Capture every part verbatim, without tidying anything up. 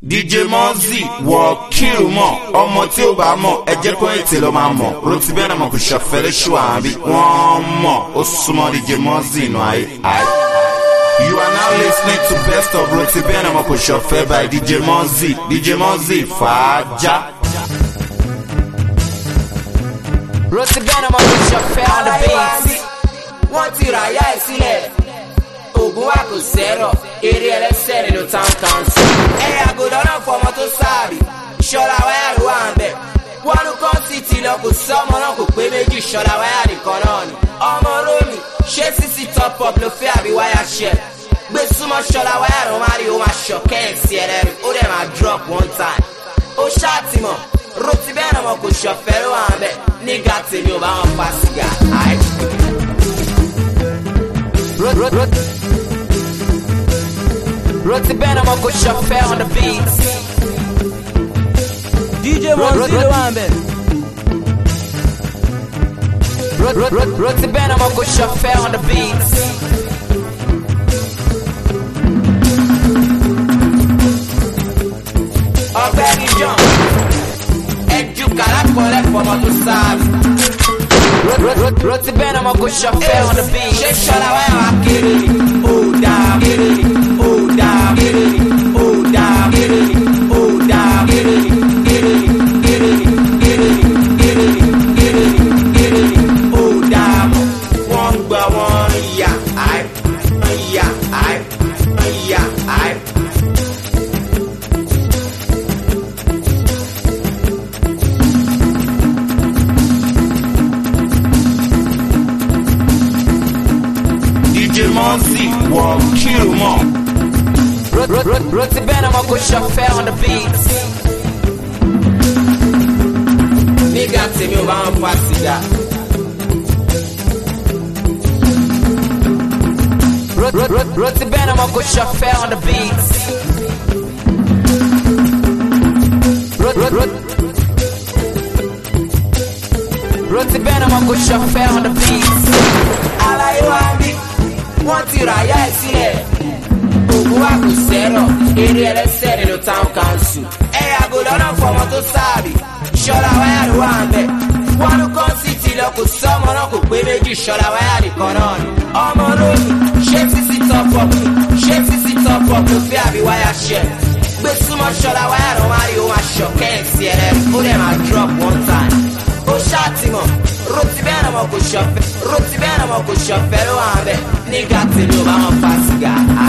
D J Monzi wọ kill mọ ọmọ tí ó bá mọ̀ ẹ jẹ́ kó ètè lọ máa mọ̀ rotí bẹ́ẹ̀ náà mọ̀ kò ṣàfẹ́lẹ́ ṣù àbí wọ́n mọ̀ ó súnmọ́ D J Monzi inú ayé ayé. You are now listening to Best of Roti Bena Moko Shofe by D J Monzi. D J Monzi Faja. Roti Bena Moko Shofe on the beat. Wọ́n ti ra ya ẹ̀ sílẹ̀. Ògùn wa kò sẹ́rọ̀. Eré ẹlẹ́sẹ̀ nínú town council. Ẹ̀yà àgùdọ̀ náà fọmọ tó sáàbì. Ṣọ́ra wáyà ló wà ń bẹ̀. Wọ́n ló kọ́ sí ti lọ kò sọ́mọ náà kò pé méjì. Ṣọ́ra wáyà nìkan náà ni. Ọmọ Rómi ṣé sísí top up ló fẹ́ àbí wáyà ṣẹ̀? Gbé súnmọ́ ṣọ́ra wáyà ló máa rí o máa ṣọ̀ kẹ́ẹ̀sì ẹ̀rẹ́ ó dẹ̀ máa drop one time. Ó ṣáàtìmọ̀ Roti Bena Moko Shofe ló wà ń bẹ̀. Nígbà tèmi ò bá wọn fa sìgá. Roti Bena Moko Shofe on the beat. D J Monzi ló wà ń bẹ̀. Roti Bena Moko Shofe on the beat. Ọ̀gbẹ́ni John, ẹ̀jú kàlákọ̀ọ́lẹ̀ fọmọ tó sáàbì. Roti Bena Moko Shofe on the beat. Ṣé ṣọ́ra wáyà wá kéré ni? Ó dáa kéré ni. Ó dáa kéré ni. Ó dáa kéré ni. Ó dáa kéré ni. Kéré ni. Kéré ni. Kéré ni. Kéré ni. Kéré ni. Kéré ni. Ó dáa mọ̀. Wọ́n ń gbọ́ wọ́n ń yà áì. Wọ́n ń yà áì. Wọ́n ń yà áì. D J Monzi wọ kill mọ. Roti Bena Moko Shofe on the beat. Nígbà tèmi ò bá wọn fa sìgá. Roti Bena Moko Shofe on the beat. Roti Bena Moko Shofe on the beat. Àlàyé wa bí wọ́n ti ra ya ẹ̀ sílẹ̀. Ògùn wa kò sẹ́rọ̀. Eré ẹlẹ́sẹ̀ nínú town council. Ẹ̀yà àgùdọ̀ náà fọmọ tó sáàbì. Ṣọ́ra wáyà ló wà ń bẹ̀. Wọ́n ló kọ́ sí ti lọ kò sọ́mọ náà kò pé méjì. Ṣọ́ra wáyà nìkan náà ni. Ọmọ Rómi ṣé sísí top up ni? Ṣé sísí top up ló fẹ́ àbí wáyà ṣẹ̀? Gbé súnmọ́ ṣọ́ra wáyà ló máa rí o máa ṣọ̀ kẹ́ẹ̀sì ẹ̀rẹ́ ó dẹ̀ máa drop one time. Ó ṣáàtìmọ̀ Roti Bena Moko Shofe. Roti Bena Moko Shofe ló wà ń bẹ̀. Nígbà tèmi ò bá wọn fa sìgá.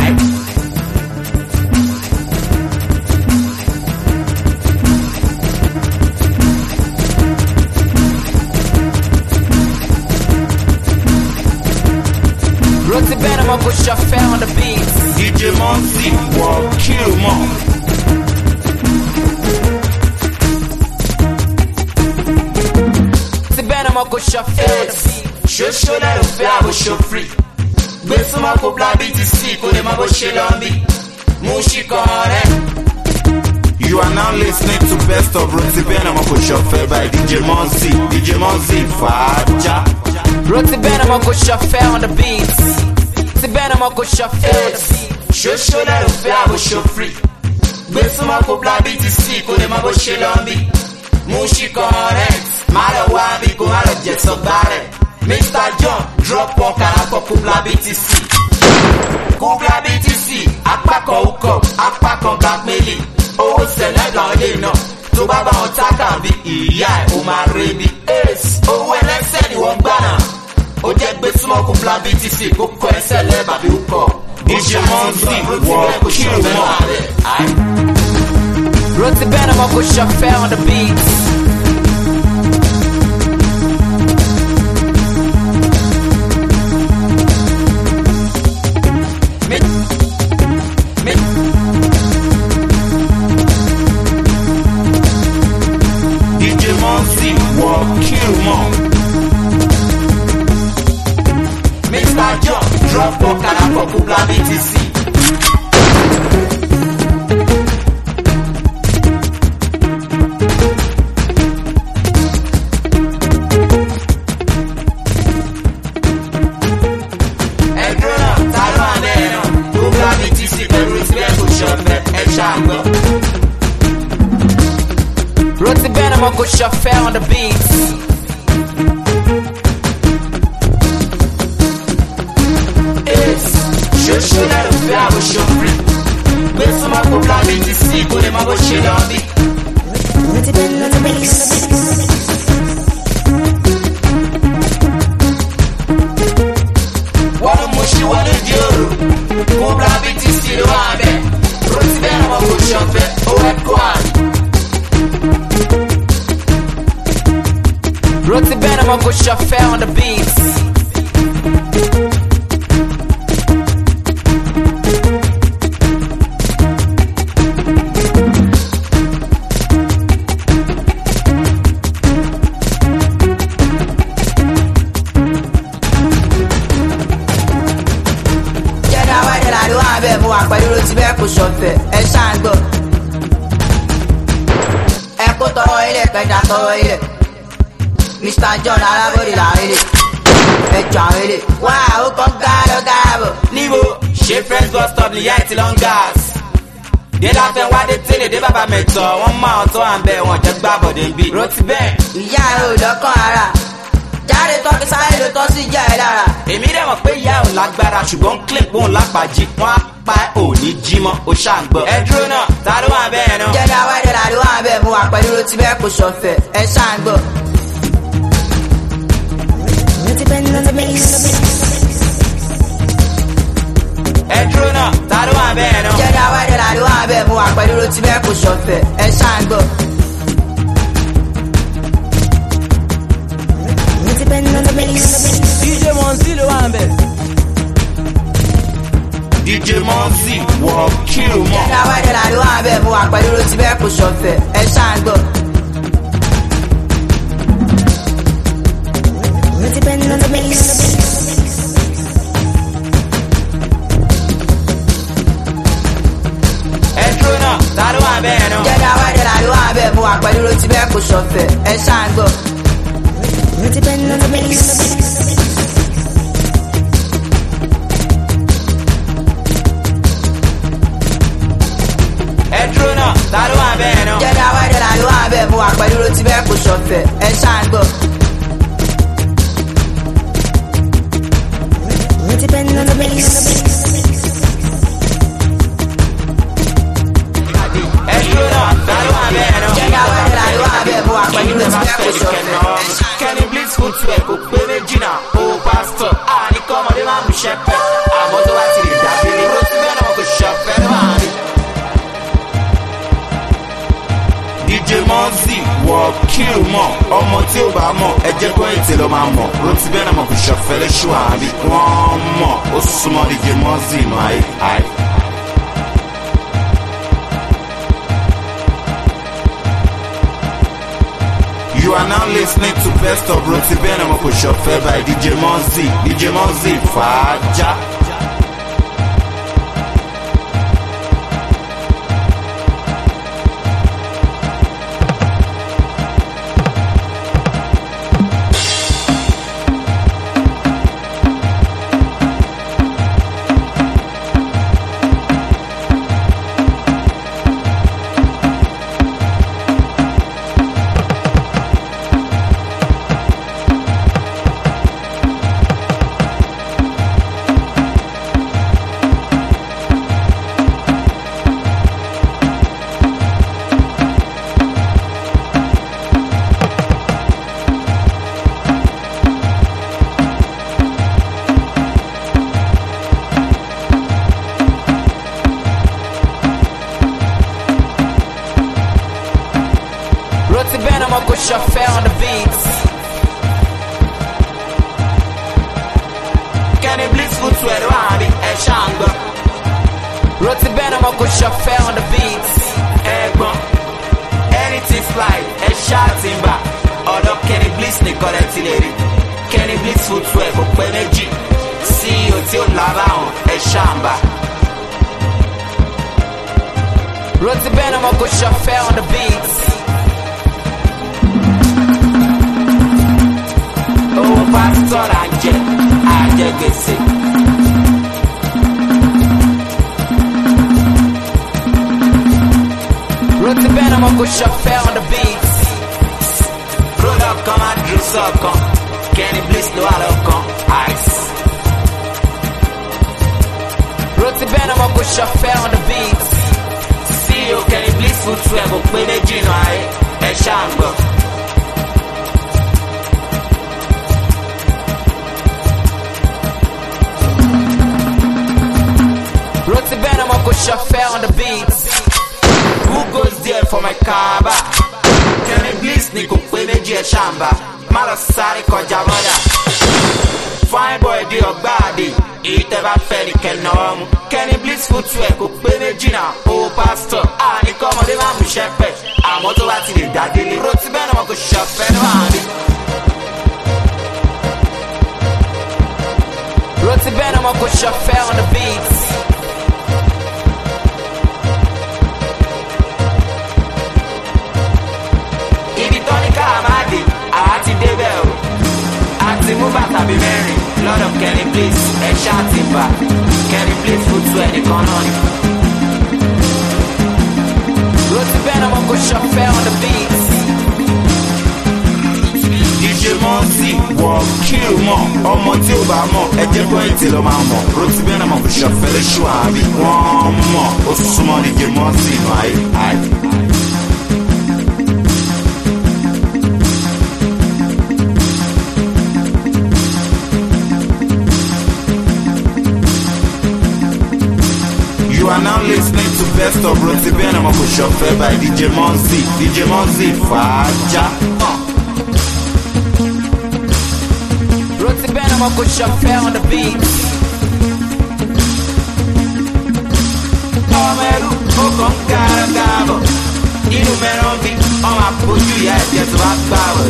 Roti Bena Moko Shofe on the beat. D J Monzi wọ kill mọ. Roti Bena Moko Shofe on the beat. Ṣoṣo lẹ́rù fẹ́ àbò ṣòfrì. Gbé súnmọ́ kó bla B T C kó lè má bó ṣe lọ bí. Mú ṣìkọ́ rẹ̀. You are now listening to Best of Roti Bena Moko Shofe by D J Monzi. D J Monzi Faja. Roti Bena Moko Shofe on the beat. Roti Bena Moko Shofe on the beat. Ṣoṣo lẹ́rù fẹ́ àbò ṣòfrì. Gbé súnmọ́ kó bla B T C kó lè má bó ṣe lọ bí. Mú ṣìkọ́ rẹ̀. Má lọ wá bí kó má lọ jẹ sọ́gbà rẹ̀. Mister John drop one karakọ Kubla B T C. Kubla B T C apákan ukọ̀ apákan blackmailing. Owó sẹ̀lẹ̀gàn lè nà tó bá bá wọn tákà bí ìyá ẹ̀ ó máa rẹ̀ bí. Owó ẹlẹ́sẹ̀ ni wọ́n gbà náà. Ó jẹ́ gbé súnmọ́ Kubla B T C kó kọ ẹsẹ̀ lẹ́bà bí ukọ̀. D J Monzi wọ kill mọ. Roti Bena Moko Shofe on the beat. D J Monzi wọ kill mọ. Mister John drop one karakọ Kubla B T C. I'ma go chauffeur on the beats. It's Shosho na lo fe abo shofri. Gbe suma ko plan B T C ko le ma bo she lobby. Wanu mushi wanu dioro. Ko plan B T C lo abe. Roti ben I'ma go chauffeur. O e kwan. Roti Ben, I'ma go chauffeur on the beats. Jẹ́dá wẹ́dẹ̀ làdó wà bẹ́ẹ̀ mú wa pẹ̀lú Roti Ben kò ṣọ̀fẹ̀ ẹ ṣàǹgbọ̀. Ẹ kó tọwọ́ ilẹ̀ kẹta tọwọ́ ilẹ̀. Mister John alábòdì làwílé ẹjọ́ àwílé wá ó kọ́ gáàdọ̀ gáàbọ̀. Níbo ṣe friends bus stop ní yẹ́ ti long gas. Dé láfẹ́ wá dé tẹ́lẹ̀ dé bàbá mẹ́tọ̀ wọ́n máa tó à ń bẹ̀ wọ́n jẹ́ gbá bọ̀dé ń bí. Roti Ben. Ìyá ẹ̀ ò lọ́kàn ara jáde tọ́ kí sáré ló tọ́ sí ìjà ẹ̀ lára. Èmi dẹ̀ mọ̀ pé ìyá ò lágbára ṣùgbọ́n clip òun lápàjì wọ́n á pa ẹ̀ ò ní jí mọ́ ó ṣàǹgbọ́. Ẹ dúró náà ta ló wà bẹ́ẹ̀ náà. Jẹ́dá wẹ́dẹ̀ làdó wà bẹ́ẹ̀ mú wa pẹ̀lú Roti Ben kò ṣọ̀fẹ̀ ẹ ṣàǹgbọ̀. Ẹ dúró náà ta ló wà bẹ́ẹ̀ náà. Jẹ́dá wẹ́dẹ̀ làdó wà bẹ́ẹ̀ mú wa pẹ̀lú Roti Ben kò ṣọ̀fẹ̀ ẹ ṣàǹgbọ̀. D J Monzi ló wà ń bẹ̀. D J Monzi wọ kílò mọ́. Jẹ́dá wẹ́dẹ̀ làdó wà bẹ́ẹ̀ mú wa pẹ̀lú Roti Ben kò ṣọ̀fẹ̀ ẹ ṣàǹgbọ̀. Ẹ dúró náà ta ló wà bẹ́ẹ̀ náà. Jẹ́dá wẹ́dẹ̀ làdó wà bẹ́ẹ̀ mú wa pẹ̀lú Roti Ben kò ṣọ̀fẹ̀ ẹ ṣàǹgbọ̀. Ẹ dúró náà ta ló wà bẹ́ẹ̀ náà. Jẹ́dá wẹ́dẹ̀ làdó wà bẹ́ẹ̀ mú wa pẹ̀lú Roti Ben kò ṣọ̀fẹ̀ ẹ ṣàǹgbọ̀. Ẹ dúró náà ta ló wà bẹ́ẹ̀ náà. Jẹ́dá wẹ́dẹ̀ làdó wà bẹ́ẹ̀ mú wa pẹ̀lú Roti Ben kò ṣọ̀fẹ̀ ẹ ṣàǹgbọ̀. Kenny Blitz footwear kò pé méjì náà ó pásítọ̀. Àní kọ́ ọmọdé máa mú ṣẹ́pẹ́. Àmọ́ tó bá ti lè dàbí ni Roti Ben náà kò ṣọ̀fẹ́ ló wà ní. D J Monzi wọ kílò mọ́ ọmọ tí ó bá mọ̀ ẹ jẹ́ kó ètè lọ máa mọ̀ Roti Ben náà kò ṣọ̀fẹ́ lẹ́ṣù àbí wọ́n mọ̀ ó súnmọ́ D J Monzi nù àì àì. You are now listening to Best of Roti Ben and Moko Shofe by D J Monzi. D J Monzi, Faja. Roti Ben, I'ma go chauffeur on the beats. Kenny Blitz footwear ló wà ní ẹ ṣàǹgbọ́. Roti Ben, I'ma go chauffeur on the beats. Ẹ̀gbọ́n anything fly ẹ ṣáà ti ń bà. Ọ̀dọ̀ Kenny Blitz nìkan lẹ ti lè rí. Kenny Blitz footwear kò pé méjì. C E O tí ó lábàáhùn ẹ ṣàǹbà. Roti Ben, I'ma go chauffeur on the beats. Owó pásítọ̀ là ń jẹ àjẹgbèsè. Roti Ben, I'ma go chauffeur on the beats. kan máa dúró sọ́ọ̀kan Kenny Bliss ló wà lọ́kàn ice. Roti Ben ọmọ kò ṣọ̀fẹ́ on the beat. C E O Kenny Bliss footwear kò pé méjì náà ayé ẹ̀ ṣáà ń gbọ́. Roti Ben ọmọ kò ṣọ̀fẹ́ on the beat. Who goes there for my kaba? Kenny Bliss ni kò pé méjì ẹ̀ ṣáà ń bá. Má lọ sáré kọjá bọ́dà. Fine boy di ọgbà àdè. Èyí tẹ́ bá fẹ́ ni kẹ́nà ọmú. Kenny Bliss footwear kò pé méjì náà. O pastor, àní kọ́ ọmọdé máa mú ṣẹ́pẹ̀. Àmọ́ tó bá ti lè dá délé. Roti Ben ọmọ kò ṣọ̀fẹ́ ní wàá rí. Roti Ben ọmọ kò ṣọ̀fẹ́ on the beat. Ibi tán ní ká máa dé, àá ti débẹ̀ o. Àti mú bàtà bí mẹ́rin lọ́dọ̀ Kenny Bliss ẹ̀ ṣáà ti bà. Kenny Bliss footwear nìkan náà ni. Roti Ben ọmọ kò ṣọ̀fẹ́ on the beat. D J Monzi wọ̀ kí o mọ̀ ọmọ tí ò bá mọ̀ ẹ jẹ́ kó ètè lọ́ máa mọ̀. Roti Ben ọmọ kò ṣọ̀fẹ́ lóṣù àbí wọ́n mọ̀ ó súnmọ́ D J Monzi nù ayé ayé. You are now listening to Best of Roti Ben ọmọ kò ṣọ̀fẹ́ by D J Monzi. D J Monzi fàájà. Roti Ben ọmọ kò ṣọ̀fẹ́ on the beat. Ọmọ ẹrú ó kàn ń gàràgàbọ̀. Inú mẹ́rán bí ọmọ àpòjù ìyá ẹ̀jẹ̀ tó bá gbà wọ̀.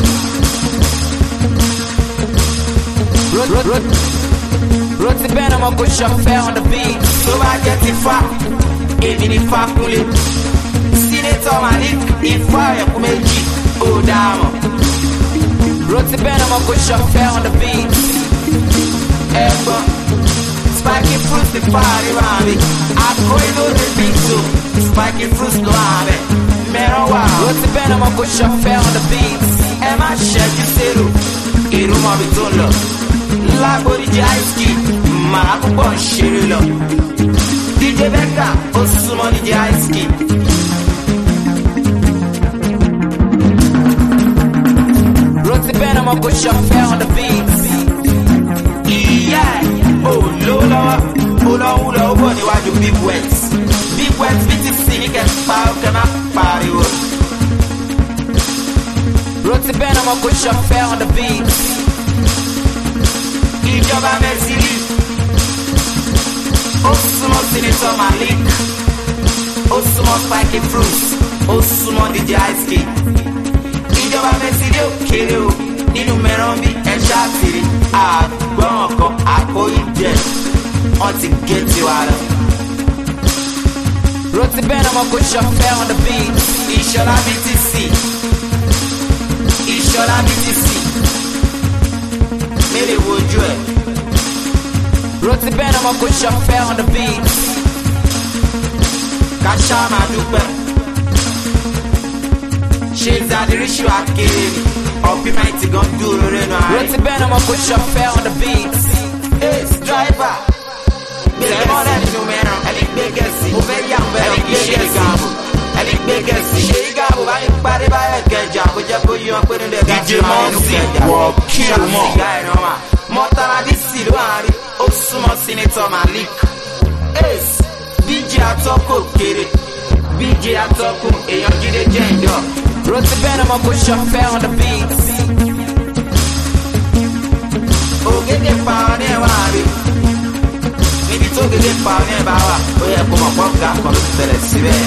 Roti Ben ọmọ kò ṣọ̀fẹ́ on the beat. Tó bá jẹ́ ti fa, èmi ni fa kúnlé. Sínétọ̀ Malik ifá ẹ̀kú méjì ó dáàmọ̀. Roti Ben ọmọ kò ṣọ̀fẹ́ on the beat. Ẹ̀gbọ́n Spiky Fruits ti fa àríwá mi. Àkó inú rẹ̀ bí tó Spiky Fruits ló wà bẹ̀. Mẹ́rán wà. Roti Ben ọmọ kò ṣọ̀fẹ́ on the beat. Ẹ má ṣẹ́jú sérò, èrò mọ̀ mi tó ń lọ. Lágbórí jẹ́ ice cream, màá púpọ̀ ń ṣeré lọ. D J Becca ó súnmọ́ ní jẹ́ ice cream. Roti Ben ọmọ kò ṣọ̀fẹ́ on the beat. Ìyá ẹ̀ ò lówó lọ́wọ́, ó lọ́wọ́ lọ́wọ́ bọ̀ níwájú Big Wet. Big Wet bí ti sìn ní kẹfà ọkẹ má pariwo. Roti Ben ọmọ kò ṣọ̀fẹ́ on the beat. Ìjọba Mẹ́sìlì ó súnmọ́ Senator Malik, ó súnmọ́ Spiky Fruits, ó súnmọ́ D J Ice Cream. Ìjọba Mẹ́sìlì ó kéré o nínú mẹ́rán bí ẹ̀ṣá tìrì àgbọ̀n ọkọ̀ àkóyí jẹ́ wọ́n ti gé tiwa lọ. Roti Ben ọmọ kò ṣọ̀fẹ́ on the beat. Ìṣọ̀lá B T C, Ìṣọ̀lá B T C. Mèrè wojú ẹ̀. Roti Ben ọmọ kò ṣọ̀fẹ́ on the beat. Kàṣá máa dúpẹ́. Ṣé ìdádìrísù àkèrè ni? Ọ̀bí máa ti gan dúró rẹ̀ náà. Roti Ben ọmọ kò ṣọ̀fẹ́ on the beat. Ace driver. Gbèsè mọ́lẹ̀ nínú mẹ́ràn. Ẹni gbé gẹ̀ẹ́sì. Mo fẹ́ yà ń bẹ̀rẹ̀ ẹni gbé gẹ̀ẹ́sì. Ẹni gbé gẹ̀ẹ́sì. Ṣé ìgàbò bá ní parí báyẹ̀ kẹjà? Kò jẹ́ kó yí wọn pé nílẹ̀ D J Monzi wọ̀ kí o mọ̀. Mọ́tàlá dí sí ló wà rí. Ó súnmọ́ Senator Malik. Ace B J atọ́kọ̀ kéré. B J atọ́kọ̀ èèyàn jíde jẹ́ ìjọ. Roti Ben ọmọ kò ṣọ̀fẹ́ on the beat. Ògèdè pa ọ ní ẹ̀wà rí. Níbi tó gèdè pa ọ ní ẹ̀bá wà, ó yẹ kó mọ̀ pọ́ ga kan ló ti tẹ̀lẹ̀ síbẹ̀.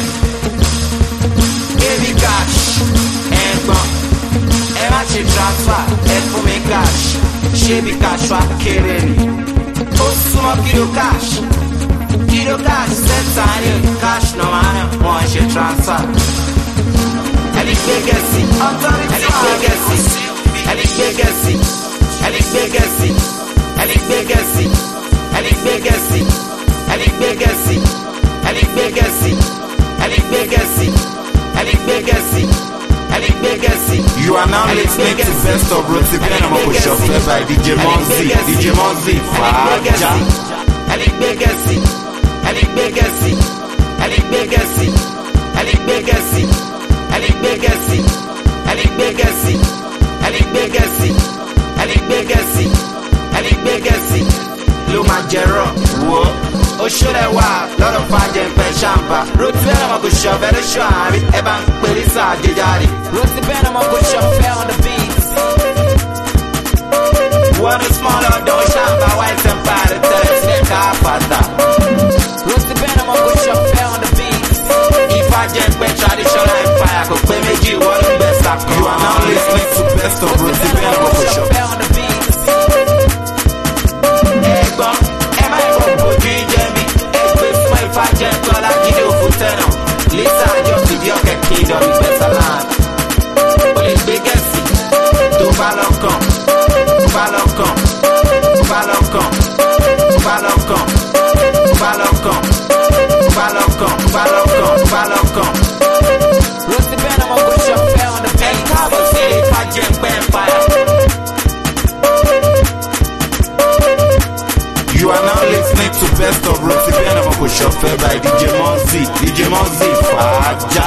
Baby cash, ẹ̀gbọ́n, ẹ má ṣe transfer, ẹ fún mi cash. Ṣé bí cash wá kéré ni? Ó súnmọ́ kilo cash. Kilo cash sẹ́ńtà ní cash náà máa ń wọ́n ṣe transfer. Ẹni gbé gẹ̀ẹ́sì, ẹni gbé gẹ̀ẹ́sì, ẹni gbé gẹ̀ẹ́sì, ẹni gbé gẹ̀ẹ́sì, ẹni gbé gẹ̀ẹ́sì, ẹni gbé gẹ̀ẹ́sì, ẹni gbé gẹ̀ẹ́sì, ẹni gbé gẹ̀ẹ́sì, ẹni gbé gẹ̀ẹ́sì, ẹni gbé gẹ̀ẹ́sì, ẹni gbé gẹ̀ẹ́sì. You are now listening to Best of Roti Ben Omokosofe by D J Monzi. D J Monzi, Faja. Alik Begesi, Alik Begesi, Alik Begesi, Alik Begesi, Alik Begesi, Alik Begesi, Alik Begesi, Alik Begesi, Alik Begesi. Luma Jero, wo. Oshole wa, lọ́rọ̀ fàájẹ ń pẹ́ ṣàǹpà. Roti Ben Omokosofe ló ṣọ́ àárín, ẹ bá ń pèrí sáà jẹjàre. Roti Ben Omokosofe on the beat. One small don't ṣàǹpà white and powder tẹ̀lé sí ẹ̀ka àpàtà. Roti Ben Omokosofe on the beat. Ìfàjẹ ń pẹ́ traditional empire kò pé méjì wọ́n ló bẹ́ sàkó. You are now listening to Best of Roti Ben Omokosofe on the beat. Ẹ̀gbọ́n, ẹ má ẹ̀gbọ́n bójú ìjẹ́ mi. Ẹgbẹ́ fún ìfàjẹ tọ́lá jíde òfin tẹ̀nà. Lisa àjọ fìdí ọ̀kẹ́ kingdom ìgbẹ́sà land. O lè gbé gẹ̀ẹ́sì tó bá lọ́kàn. Bá lọ́kàn. Bá lọ́kàn. Bá lọ́kàn. Bá lọ́kàn. Bá lọ́kàn. Bá lọ́kàn. Bá lọ́kàn. Roti Ben Omokosofe on the beat. Ẹ káàbọ̀ sí ìfàjẹ pẹ́ empire. You are now listening to Best of Roti Ben Omokosofe by D J Monzi. D J Monzi, Faja.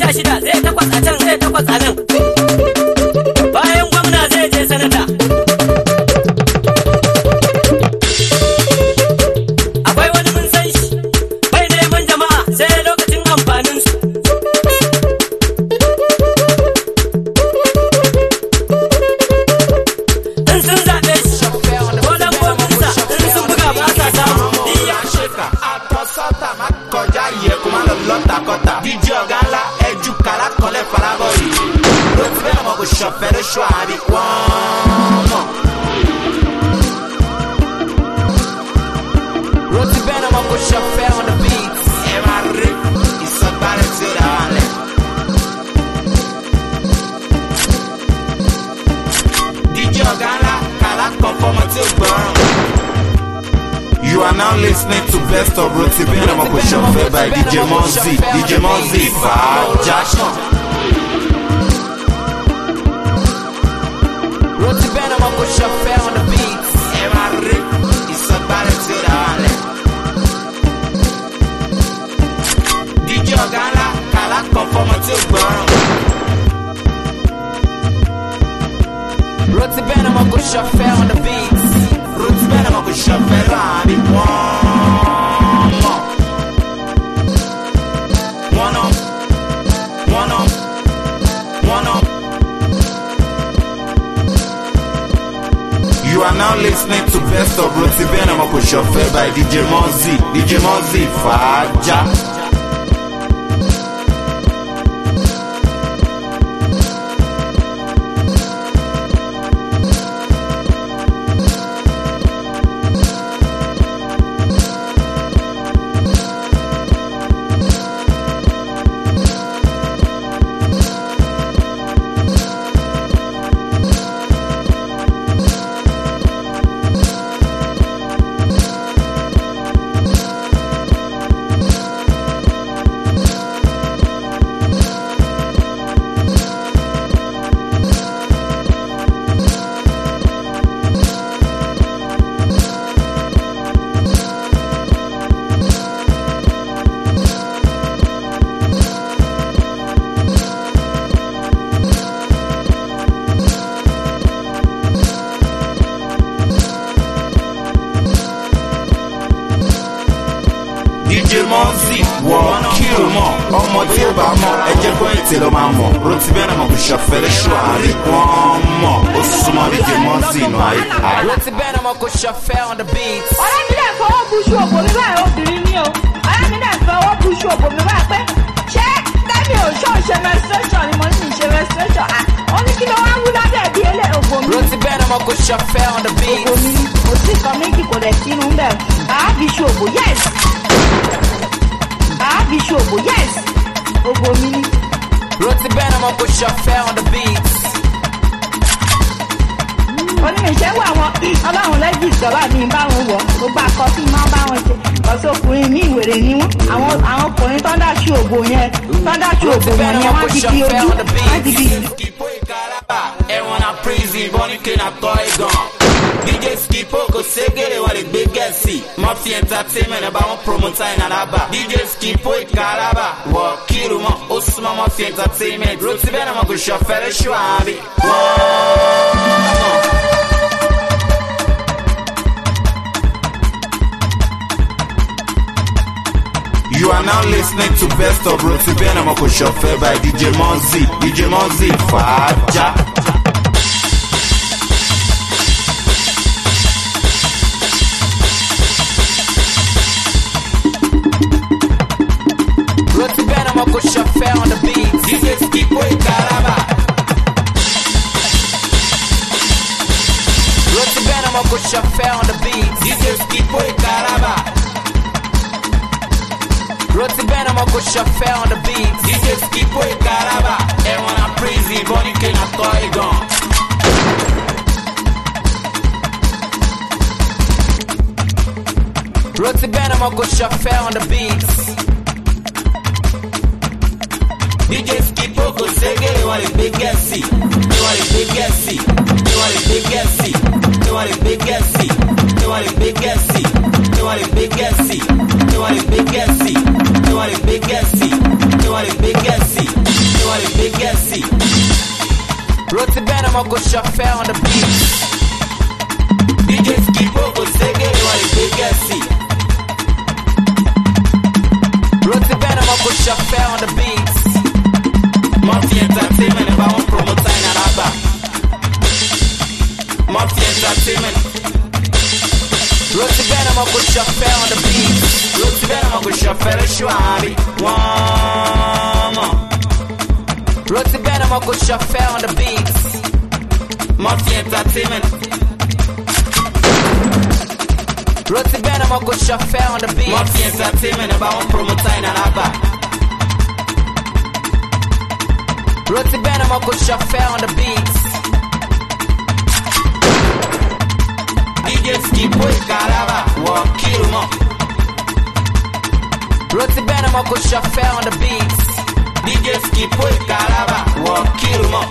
shida zai takwas a can zai takwas a nan. Bayan gwamna zai je sanata. Akwai wani mun san shi, bai neman jama'a sai lokacin amfaninsu. In sun zaɓe shi, ko lambobinsa in sun buga ba sa samu. Ìyá ṣèkà àtọ̀sọ́tà má kọjá yẹ kó má lọ lọ́tàkọ́tà. Díje ọ̀gá ńlá ẹjú kàrá kọ́lẹ̀ farabọ̀ yìí. Ló ti bẹ́ẹ̀ mọ̀ kò ṣọ̀fẹ́ ló ṣọ́ àbí wọ́n mọ̀. Roti Ben, I'm gonna chauffeur on the beats. Ẹ máa rí ìsọgbárẹ̀ tí ó dá wà lẹ̀. Díje ọ̀gá ńlá kàrá kan fọmọ tí ó gbọ́ràn. You are now listening to Best of Roti Ben, I'm gonna chauffeur by D J Monzi. D J Monzi fàájà. Roti Ben, I'm gonna chauffeur on the beats. Ẹ máa rí ìsọgbárẹ̀ tí ó dá wà lẹ̀. Díje ọ̀gá ńlá kàrá kan fọmọ tí ó gbọ́ràn. Roti Ben, I'm gonna chauffeur on the beats. Roti Ben, I'm gonna chauffeur àbí wọ́n mọ̀. Wọ́n nọ, wọ́n nọ, wọ́n nọ. You are now listening to Best of Roti Ben, I'm gonna chauffeur by D J Monzi. D J Monzi fàájà. D J Monzi wọ́n kírun mọ́ ọmọ tí ó bá mọ̀ ẹ jẹ́ kó ètè ló máa mọ̀ Roti Ben, I'm gonna chauffeur ló ṣọ́ àrí wọ́n mọ̀ ó súnmọ́ D J Monzi inú ayé. Roti Ben, I'm gonna chauffeur on the beats. ọ̀rẹ́ mi dẹ̀ fọwọ́ bu ṣu òbò mi báyìí obìnrin ni o ọ̀rẹ́ mi dẹ̀ fọwọ́ bu ṣu òbò mi báyìí pé ṣé tẹ́mi ò ṣọ́ ṣe menstruation ni mo ní ṣe menstruation à ó ní kí ló wá wú lábẹ́ bí ilé òbò mi. Roti Ben, I'm gonna chauffeur on the òbò beats. mi kò sí nǹkan méjì kò dẹ̀ sínú ń bẹ̀ àábi ṣu òbò yes àábi ṣu òbò yes òbò mi ni. Roti Ben, I'm gonna chauffeur on the beats. onímọ̀ọ́ṣẹ́ wà wọn ọlọ́run lẹ́jì ìjọba mi bá wọn wọ̀ gbogbo àkọsí máa bá wọn ṣe ọ̀sẹ̀ ọkùnrin ní ìwèrè ni wọ́n àwọn àwọn ọkùnrin tó ń dá sí ògbó yẹn tó ń dá sí ògbó yẹn yẹn wọ́n ti di ojú wọ́n ti di. Skipo Ikaraba, ẹ̀wọ̀n na prison, bọ́nìkì na tọ́ ẹ̀gàn. D J Skipo kò ségèrè wọ́n lè gbé gẹ̀ẹ́sì. Murphy entertainment ẹ̀ bá wọn promoter ẹ̀ nàdàbà. D J Skipo Ikaraba, wọ̀ kírun mọ́, ó súnmọ́ Murphy entertainment. Roti Ben, I'm gonna chauffeur ló ṣọ́ àbí wọ́n mọ̀. You are now listening to Best of Roti Ben, I'm gonna chauffeur by D J Monzi. D J Monzi fàájà. Roti Ben, I'm gonna chauffeur on the beats. D J Skipo Ikaraba. Roti Ben, I'm gonna chauffeur on the beats. D J Skipo Ikaraba. Roti Ben, I'm gonna chauffeur on the beats. D J Skipo Ikaraba, ẹ̀wọ̀n na prison, bọ́nìkì na tọ́ ẹ̀gàn. Roti Ben, I'm gonna chauffeur on the beats. D J Skipo kò ségèrè wọ́n lè gbé gẹ̀ẹ́sì. Wọ́n lè gbé gẹ̀ẹ́sì. Wọ́n lè gbé gẹ̀ẹ́sì. Wọ́n lè gbé gẹ̀ẹ́sì. Wọ́n lè gbé gẹ̀ẹ́sì. Wọ́n lè gbé gẹ̀ẹ́sì. Wọ́n lè gbé gẹ̀ẹ́sì. Wọ́n lè gbé gẹ̀ẹ́sì. Wọ́n lè gbé gẹ̀ẹ́sì. want a big guessy. Roti Ben, I'ma go chauffeur on the beat. D J Skipo go sege, they want a big guessy. Roti Ben, I'ma go chauffeur on the beat. Multi entertainment, if I want promoter in Araba. Multi entertainment. Roti Ben, I'ma go chauffeur on the beat. Roti Ben, I'ma go chauffeur, le chouari. One more. Roti Ben, I'ma go chauffeur on the beat. Multi entertainment. Roti Ben, I'ma go chauffeur on the beat. Multi entertainment, if I want promoter in Araba. Roti Ben, I'ma go chauffeur on the beat. D J Skipo e Caraba, walk kill mo. Roti Ben, I'ma go chauffeur on the beat. D J Skipo e Caraba, walk kill mo.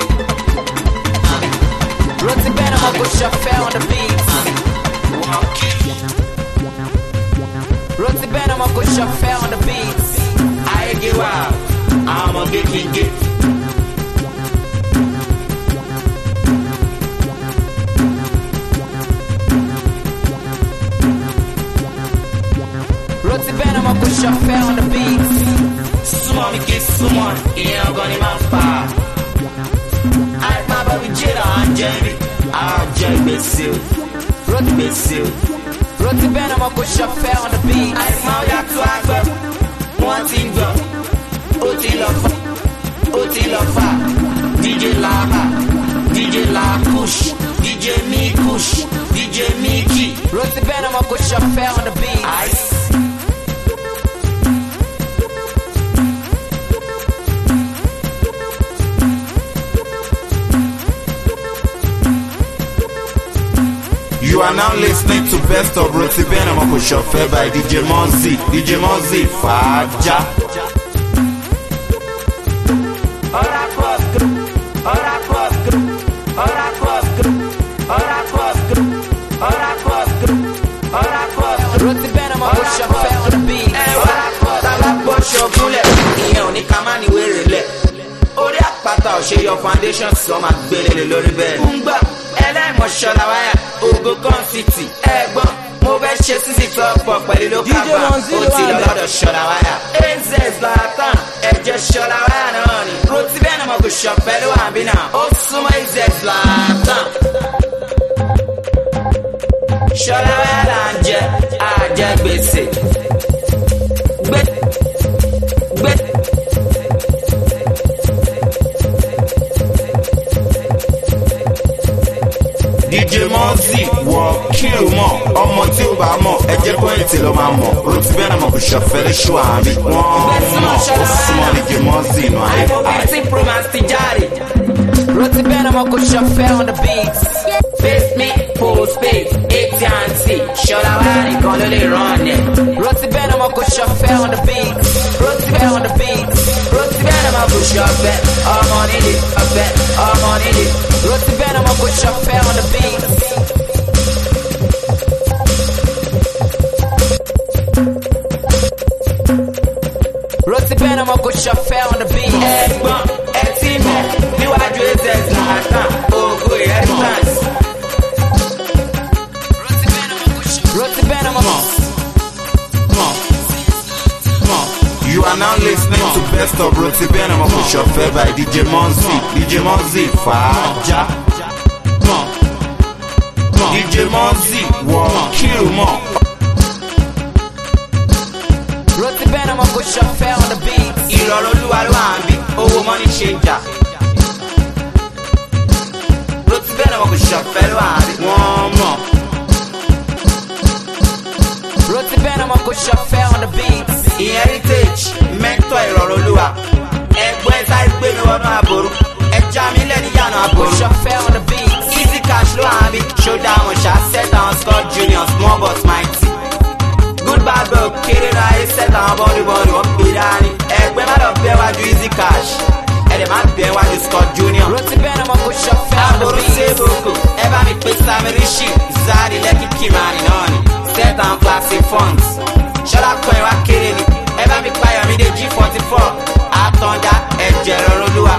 Roti Ben, I'ma go chauffeur on the beat. Walk kill. Roti Ben, I'ma go chauffeur on the beat. I get wild, I'ma get get get. Roti Ben, I'ma go chauffeur on the beat. Someone me kiss someone, yeah, I'm gonna my fire. I my baby Jada and Jamie, I'll Jamie Bessil. Roti Bessil. Roti Ben, I'ma go chauffeur on the beat. I my got to Agba, one thing go. Oti Lofa, Oti Lofa, D J Lava, D J La Kush, D J Me Kush, D J Mickey. Roti Ben, I'ma go chauffeur on the beat. Ice. You are now listening to Best of Roti Ben, I'ma go chauffeur by D J Monzi. D J Monzi, Faja. Ora cross group, ora cross group, ora cross group, ora cross group, ora cross group, ora cross group. Roti Ben, I'ma go chauffeur on the beat. Ora cross, tala bọ́ṣọ gúnlẹ̀, ìyẹn ò ní ká má ní wéré lẹ̀. Orí àpáta ò ṣe yọ foundation sọ ma gbélé lórí bẹ́ẹ̀. Ngbà ẹlẹ́mọ̀ṣọ́lá wáyà, Ogo Gun City, ẹ̀gbọ́n. Mo fẹ́ ṣe sísì tọ́pọ̀ pẹ̀lú ló kábà, ó ti lọ lọ́dọ̀ ṣọ́lá wáyà. A Z Zlatan, ẹ̀jẹ̀ ṣọ́lá wáyà náà ni. Roti Ben, I'ma go chauffeur ló wà bí náà. Ó súnmọ́ A Z Zlatan. Ṣọ́lá wáyà là ń jẹ, àjẹ gbèsè. Gbé, gbé. D J Monzi, walk kill mo. Ọmọ tí ó bá mọ̀, ẹ jẹ́ kó ètè lọ máa mọ̀. Roti Ben, I'ma go chauffeur lè ṣú àmì. Wọ́n mọ̀, ó súnmọ́ D J Monzi inú ayé. I'm a waiting promise to Jari. Roti Ben, I'ma go chauffeur on the beat. Face me, post face, A T and T. Ṣọ́lá wáyà nìkan ló lè run it. Roti Ben, I'ma go chauffeur on the beat. Roti Ben on the beat. Roti Ben, I'ma go chauffeur. I'm on it, ọ̀fẹ́, I'm on it. Roti Ben, I'ma go chauffeur on the beat. Roti Ben, I'ma go chauffeur on the beat. Ẹ̀gbọ́n, ẹ ti mọ̀, níwájú A Z Zlatan, Ogo Inheritance. Roti Ben, I'ma go You are now listening to Best of Roti Ben, I'ma go chauffeur by D J Monzi. D J Monzi, Faja. D J Monzi, walk kill mo. Roti Ben, I'ma go chauffeur on the beat. Ìrọ̀rùn Olúwa ló wà ń bí, owó money changer. Roti Ben, I'ma go chauffeur ló wà ń bí, wọ́n mọ̀. Roti Ben, I'ma go chauffeur on the beat. Heritage, mentor ìrọ̀rùn Olúwa. Ẹ̀gbọ́n ẹ̀ sáré gbé mi wọnú àbòrú. Ẹja mi lẹ́ni yànnà àbòrú. Chauffeur on the beat. Easy cash ló wà ń bí. Showdown ṣá set àwọn Scott Junior, small but mighty. Good bad bro, kéré náà ayé set àwọn bọ́ọ̀lù bọ́ọ̀lù wọ́n gbé dání. Ẹgbẹ́ má lọ bẹ́ẹ̀ wájú Easy Cash. Ẹ̀dẹ̀ má bẹ́ẹ̀ wájú Scott Junior. Roti Ben, I'ma go chauffeur on the beat. Àbòrú ṣe é boko. Ẹ bá mi pè Sami Rishi, Zari Lẹ́kì Kimani náà ni. Set àwọn classic funds. Ṣọlá kan ìwà kéré ni. Ẹ bá mi payọ̀ mi dé G forty-four. Àtọ̀ndá ẹ̀jẹ̀ rọrùn Olúwa.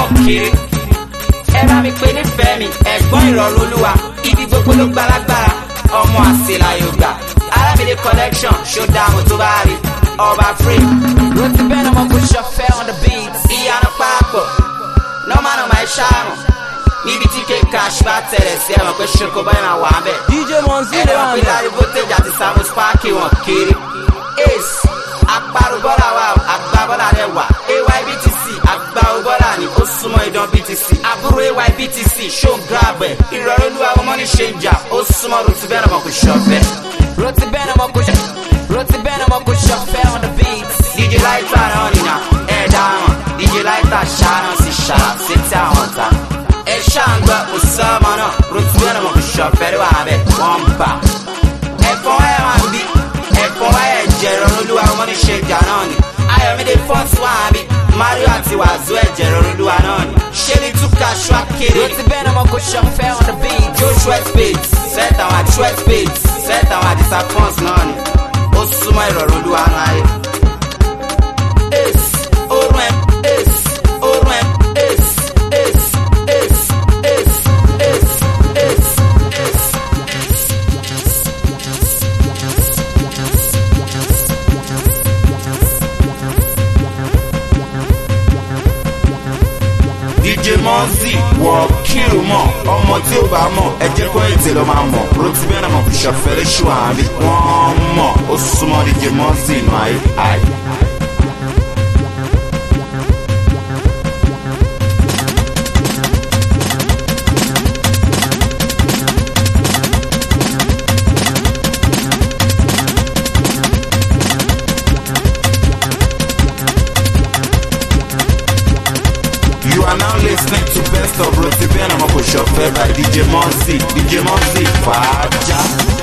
wọn kiri. Ẹ bá mi pè nífẹ̀ẹ́ mi, ẹ̀gbọ́n ìrọ̀rùn olúwa, ibi gbogbo ló gbalagbára, ọmọ àṣìlá yóò gbà. Aramide collection, show down to body, over free. Roti Ben, I'ma push your fair on the beats. Iyana Papo, no man on my shadow. Níbi tí ké cash bá tẹ̀lẹ̀ sí ẹ̀wọ̀n pé ṣoko báyìí máa wà bẹ́ẹ̀. D J Monzi lè wà bẹ́ẹ̀. Ẹ̀wọ̀n pé láti voltage àti Samus Parky wọn kiri. Ace, àparò bọ́lá wa àgbà bọ́lá rẹ̀ wà. A Y B T C, àgbà bọ́lá ni ó súnmọ́ ìdán B T C. Àbúrò A Y B T C, ṣó ń grab ẹ̀. Ìrọ̀rùn olúwa ọmọ ní ṣe ń jà, ó súnmọ́ Roti Ben ọmọ kò ṣọ̀fẹ́. Roti Ben, I'ma push Roti Ben, I'ma push your fair on the beats. D J Lighter náà nìyà, ẹ̀ dáhùn. D J Lighter ṣáná sí ṣáná sí tí àwọn ta. Ẹ ṣàǹgbà kò sọ́mọ náà, Roti Ben ọmọ kò ṣọ̀fẹ́ wà bẹ́ẹ̀ wọ́n bà. Ẹ̀fọn ẹ̀ máa ń bí, ẹ̀fọn ẹ̀ jẹ̀rọ olúwa ọmọ ní ṣe jà náà ni. Ayọ̀mídé fọ́ọ̀sì wà bí, Mario àti Wàzó ẹ̀ jẹ̀rọ olúwa náà ni. Ṣé ní túkà ṣọ́ kéré? Roti Ben, I'ma push your fair on the beats. Joshua Spades, set àwọn àti Joshua Spades, set àwọn àti Sapons náà ni. Ó súnmọ́ ìrọ̀rùn olúwa náà yẹ. Ace, orun ẹ̀, ace, orun ẹ̀, ace, ace, ace, ace, ace, ace, ace. D J Monzi wọ kírun mọ́ ọmọ tí ó bá mọ̀ ẹ jẹ́ kó ètè ló máa mọ̀ Roti Ben ọmọ kò ṣọ̀fẹ́ lóṣù àbí wọ́n mọ̀ ó súnmọ́ D J Monzi nù ayé ayé. You are now listening to Best of Roti Ben ọmọ kò ṣọ̀fẹ́ by D J Monzi. D J Monzi fàájà.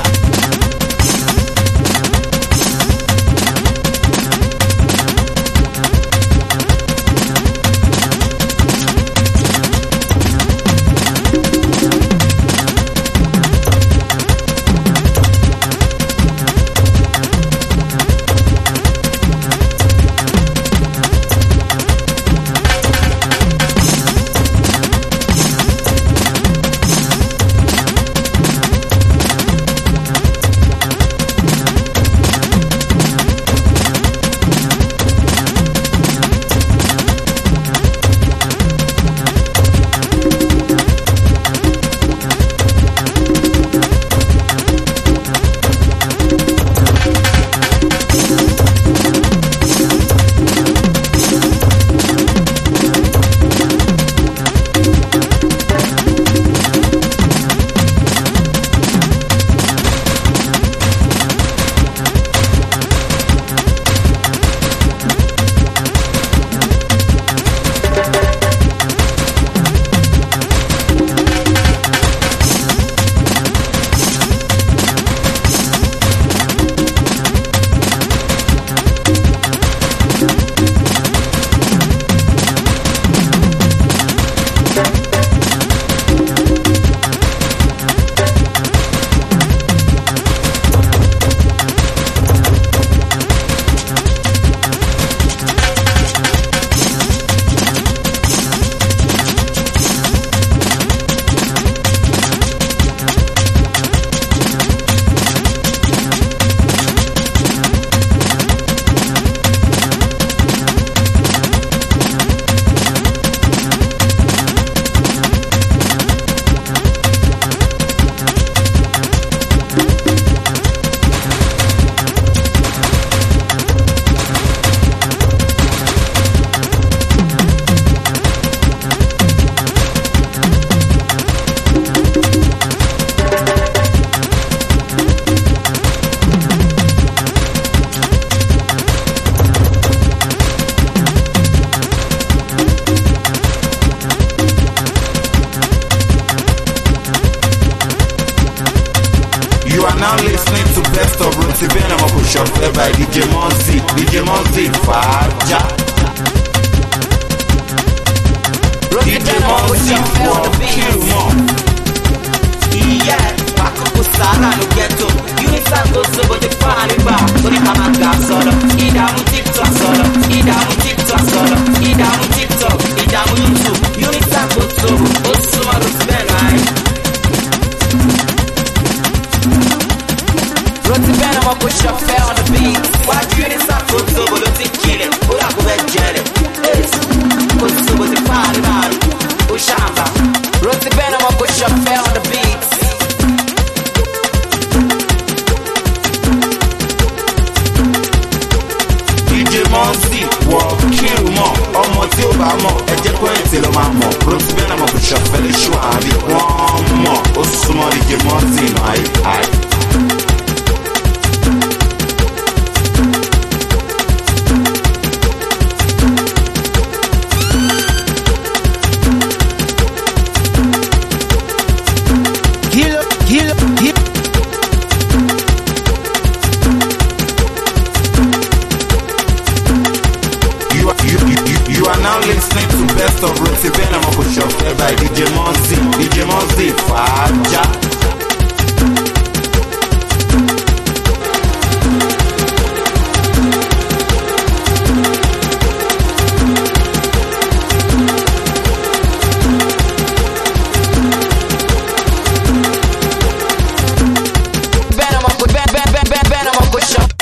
now listening to Best of Roti Ben ọmọ kò ṣọ̀fẹ́ by D J Monzi. D J Monzi fàájà. D J Monzi wọ́n kill mọ́. Ìyá àkókò sára ló ghetto. Unisan tó so bó ti fà nígbà. Orí ká máa gbà sọ̀rọ̀. Ìdààmú TikTok sọ̀rọ̀. Ìdààmú TikTok sọ̀rọ̀. Ìdààmú TikTok. Ìdààmú YouTube. chauffeur on the beat. Wájú ní sàkóso ló ti kílẹ̀, ó dà kó fẹ́ jẹlẹ̀. Kò sí bó ti fáàrí náà rí, ó ṣàǹbá. Roti Ben, I'm a good chauffeur on the beat. D J Monzi wọ kírun mọ́, ọmọ tí ó bá mọ̀, ẹ jẹ́ kó ètè ló máa mọ̀. Roti Ben, I'm a good chauffeur lè ṣù àbí wọ́n mọ̀, ó súnmọ́ D J Monzi nù ayé ayé. Listening to best of Roti Ben, I'm a good chauffeur by D J Monzi. D J Monzi, Faja. Ben, I'm a good Ben, Ben, Ben, Ben, Ben, I'm a good chauffeur.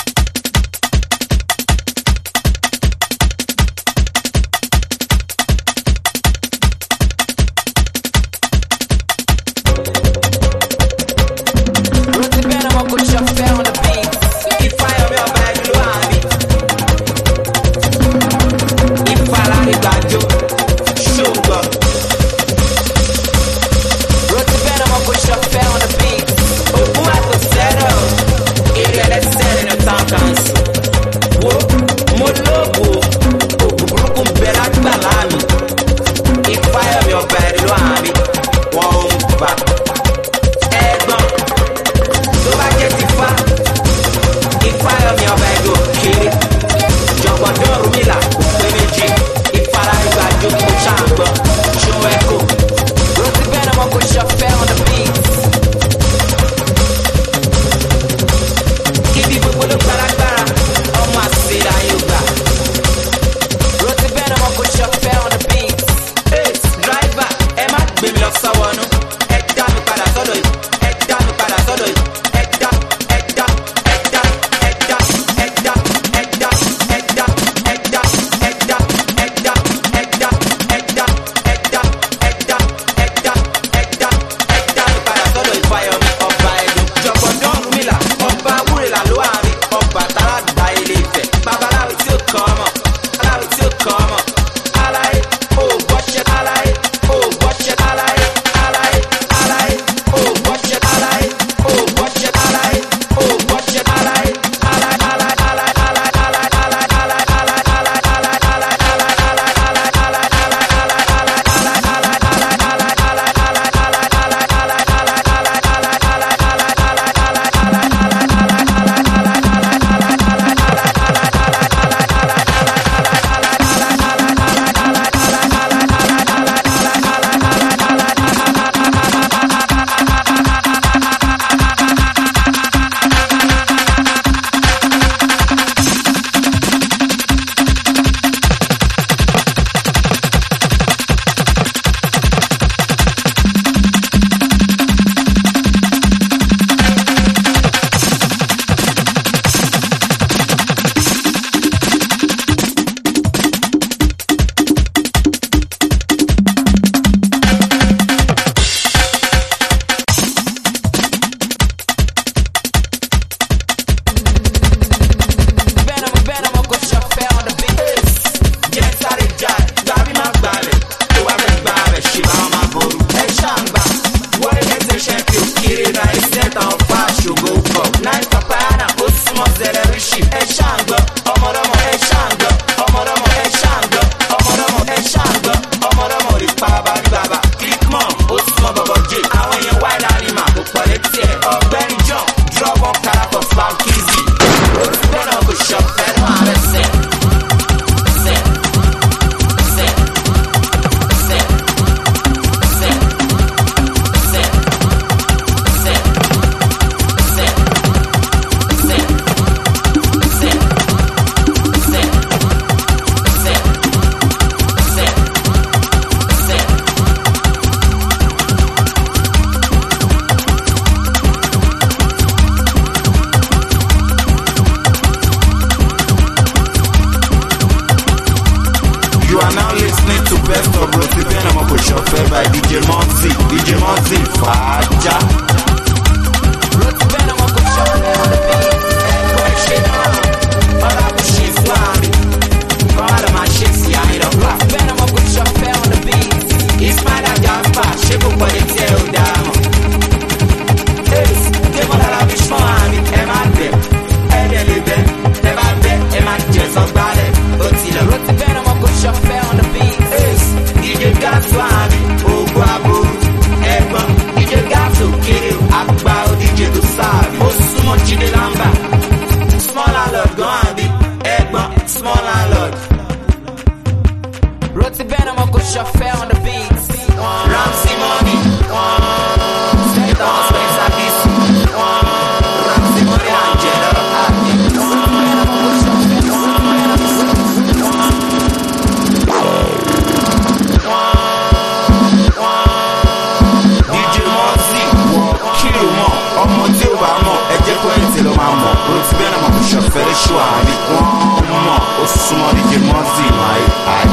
ọmọ tí ò bá mọ̀ ẹ jẹ́ kó ẹ̀ tí ló máa mọ̀ Rotí bẹ́ẹ̀ náà mo kò ṣọ̀fẹ́ lóṣù àbí wọ́n mọ̀ ó súnmọ́ D J Mozzy máa àì.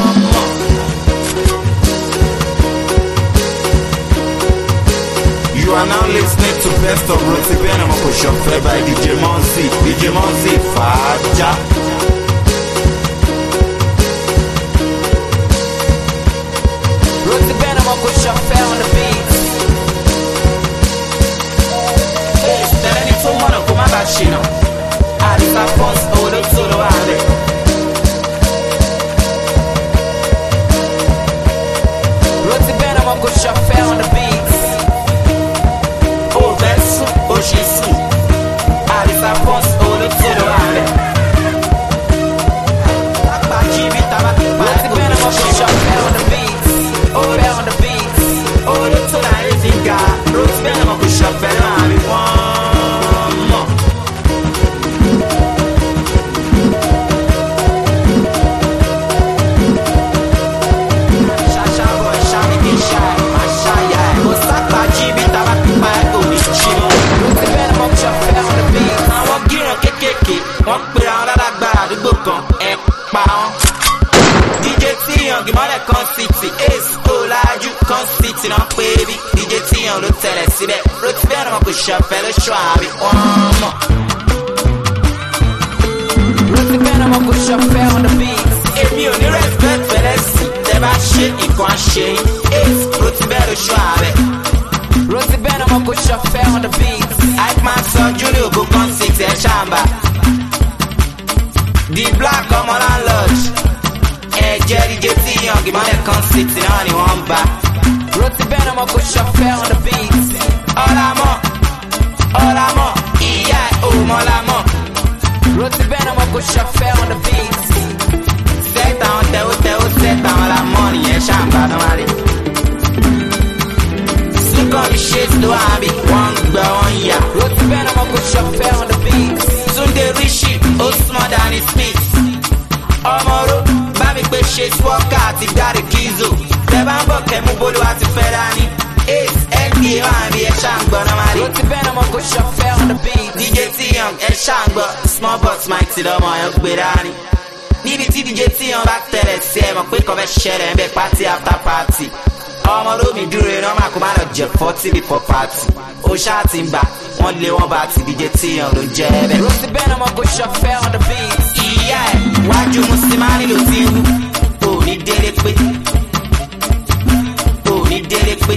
You are now listening to Best of Rotí bẹ́ẹ̀ náà mo kò ṣọ̀fẹ́ by D J Mozzy D J Mozzy fàájà. Rotí bẹ́ẹ̀ náà mo kò ṣọ̀fẹ́ on the beat. Tẹ̀lẹ́ni tó mọ̀nà kó má bàa ṣìnà àdìsá fọ́ns owó tó lọ wà lẹ̀. Rotí bẹ́ẹ̀ náà mo kò ṣọ̀fẹ́ on the beat. Ó fẹ́ sùn ó ṣe sùn àdìsá fọ́ns owó tó lọ wà lẹ̀. Lápá jíbi tàbá ti pa Rotí bẹ́ẹ̀ náà mo kò ṣọ̀fẹ́ on the beat. Ó fẹ́ on the beat. owó tó là ń fi ga Rotí bẹ́ẹ̀ náà mo kò ṣọ̀fẹ́ láàrin wọn. Wọ́n pera wọn lálágbára àdúgbò kan ẹ̀ pa wọn. D J Tiyan Gìmọ́lẹ̀ kan city ace Ọlájú kan city náà pé bí D J Tiyan ló tẹ̀lẹ̀ síbẹ̀ Rotí bẹ́ẹ̀ náà wọn kò ṣọ̀fẹ́ lóṣù àbí wọ́n mọ̀. Rotí bẹ́ẹ̀ náà mo kò ṣọ̀fẹ́ on the beat. Èmi ò ní respect fẹ́lẹ́ sí tẹ́ bá ṣe nǹkan ṣe yín ace Rotí bẹ́ẹ̀ lóṣù àbẹ̀. Rotí bẹ́ẹ̀ náà mo kò ṣọ̀fẹ́ on the beat. Ikeman sọ Júlio ògùn kan city ẹ̀ ṣàǹbà. The black ọmọ landlord ẹ̀jẹ̀ D J Tiyan Gìmọ́lẹ̀ kan city náà ni wọ́n ń bá. Rotí bẹ́ẹ̀ náà mo kò ṣọ̀fẹ́ on the beat. Ọlámọ̀ Ọlámọ̀ ìyá ẹ̀ ò mọ́lámọ̀. Rotí bẹ́ẹ̀ náà mo kò ṣọ̀fẹ́ on the beat. Sẹ́tà àwọn tẹ́wọ́tẹ́wọ́ sẹ́tà àwọn lámọ́ nìyẹn ṣàǹbá náà wá rí. Súnkàn mi ṣe tó àbí wọ́n ń gbọ́ wọn yà. Rotí bẹ́ẹ̀ náà mo kò ṣọ̀fẹ́ on the beat. Túndé Ríṣì ó súnmọ́ Danny Smith. Ọmọró bá mi pé ṣe swọ́kà àti dáre kízo. Tẹ bá ń bọ̀ kẹ́mú bólú àti fẹ́ dání. Ace N D A wà bí ẹ ṣàǹgbọ́ náà máa rí. Rotí bẹ́ẹ̀ náà mo kò ṣọ̀fẹ́ on the beat. D J Tiyan ẹ ṣàǹgbọ́ small but mighty lọ́mọ ẹ̀ ń gbé dání. Níbi tí D J Tiyan bá tẹ̀lẹ̀ sí ẹ mọ̀ pé kò fẹ́ ṣẹlẹ̀ ń bẹ party after party. Ọmọró mi dúró iná máa kó má lọ jẹ forty before party. Ó ṣáà ti ń bà wọ́n lé wọ́n bá ti D J Tiyan ló jẹ́ bẹ́ẹ̀. Rotí bẹ́ẹ̀ náà mo kò ṣọ̀fẹ́ on the beat. Ìyá ẹ̀ wájú Mùsùlùmí ló ti wú. Òní délé pé. Òní délé pé.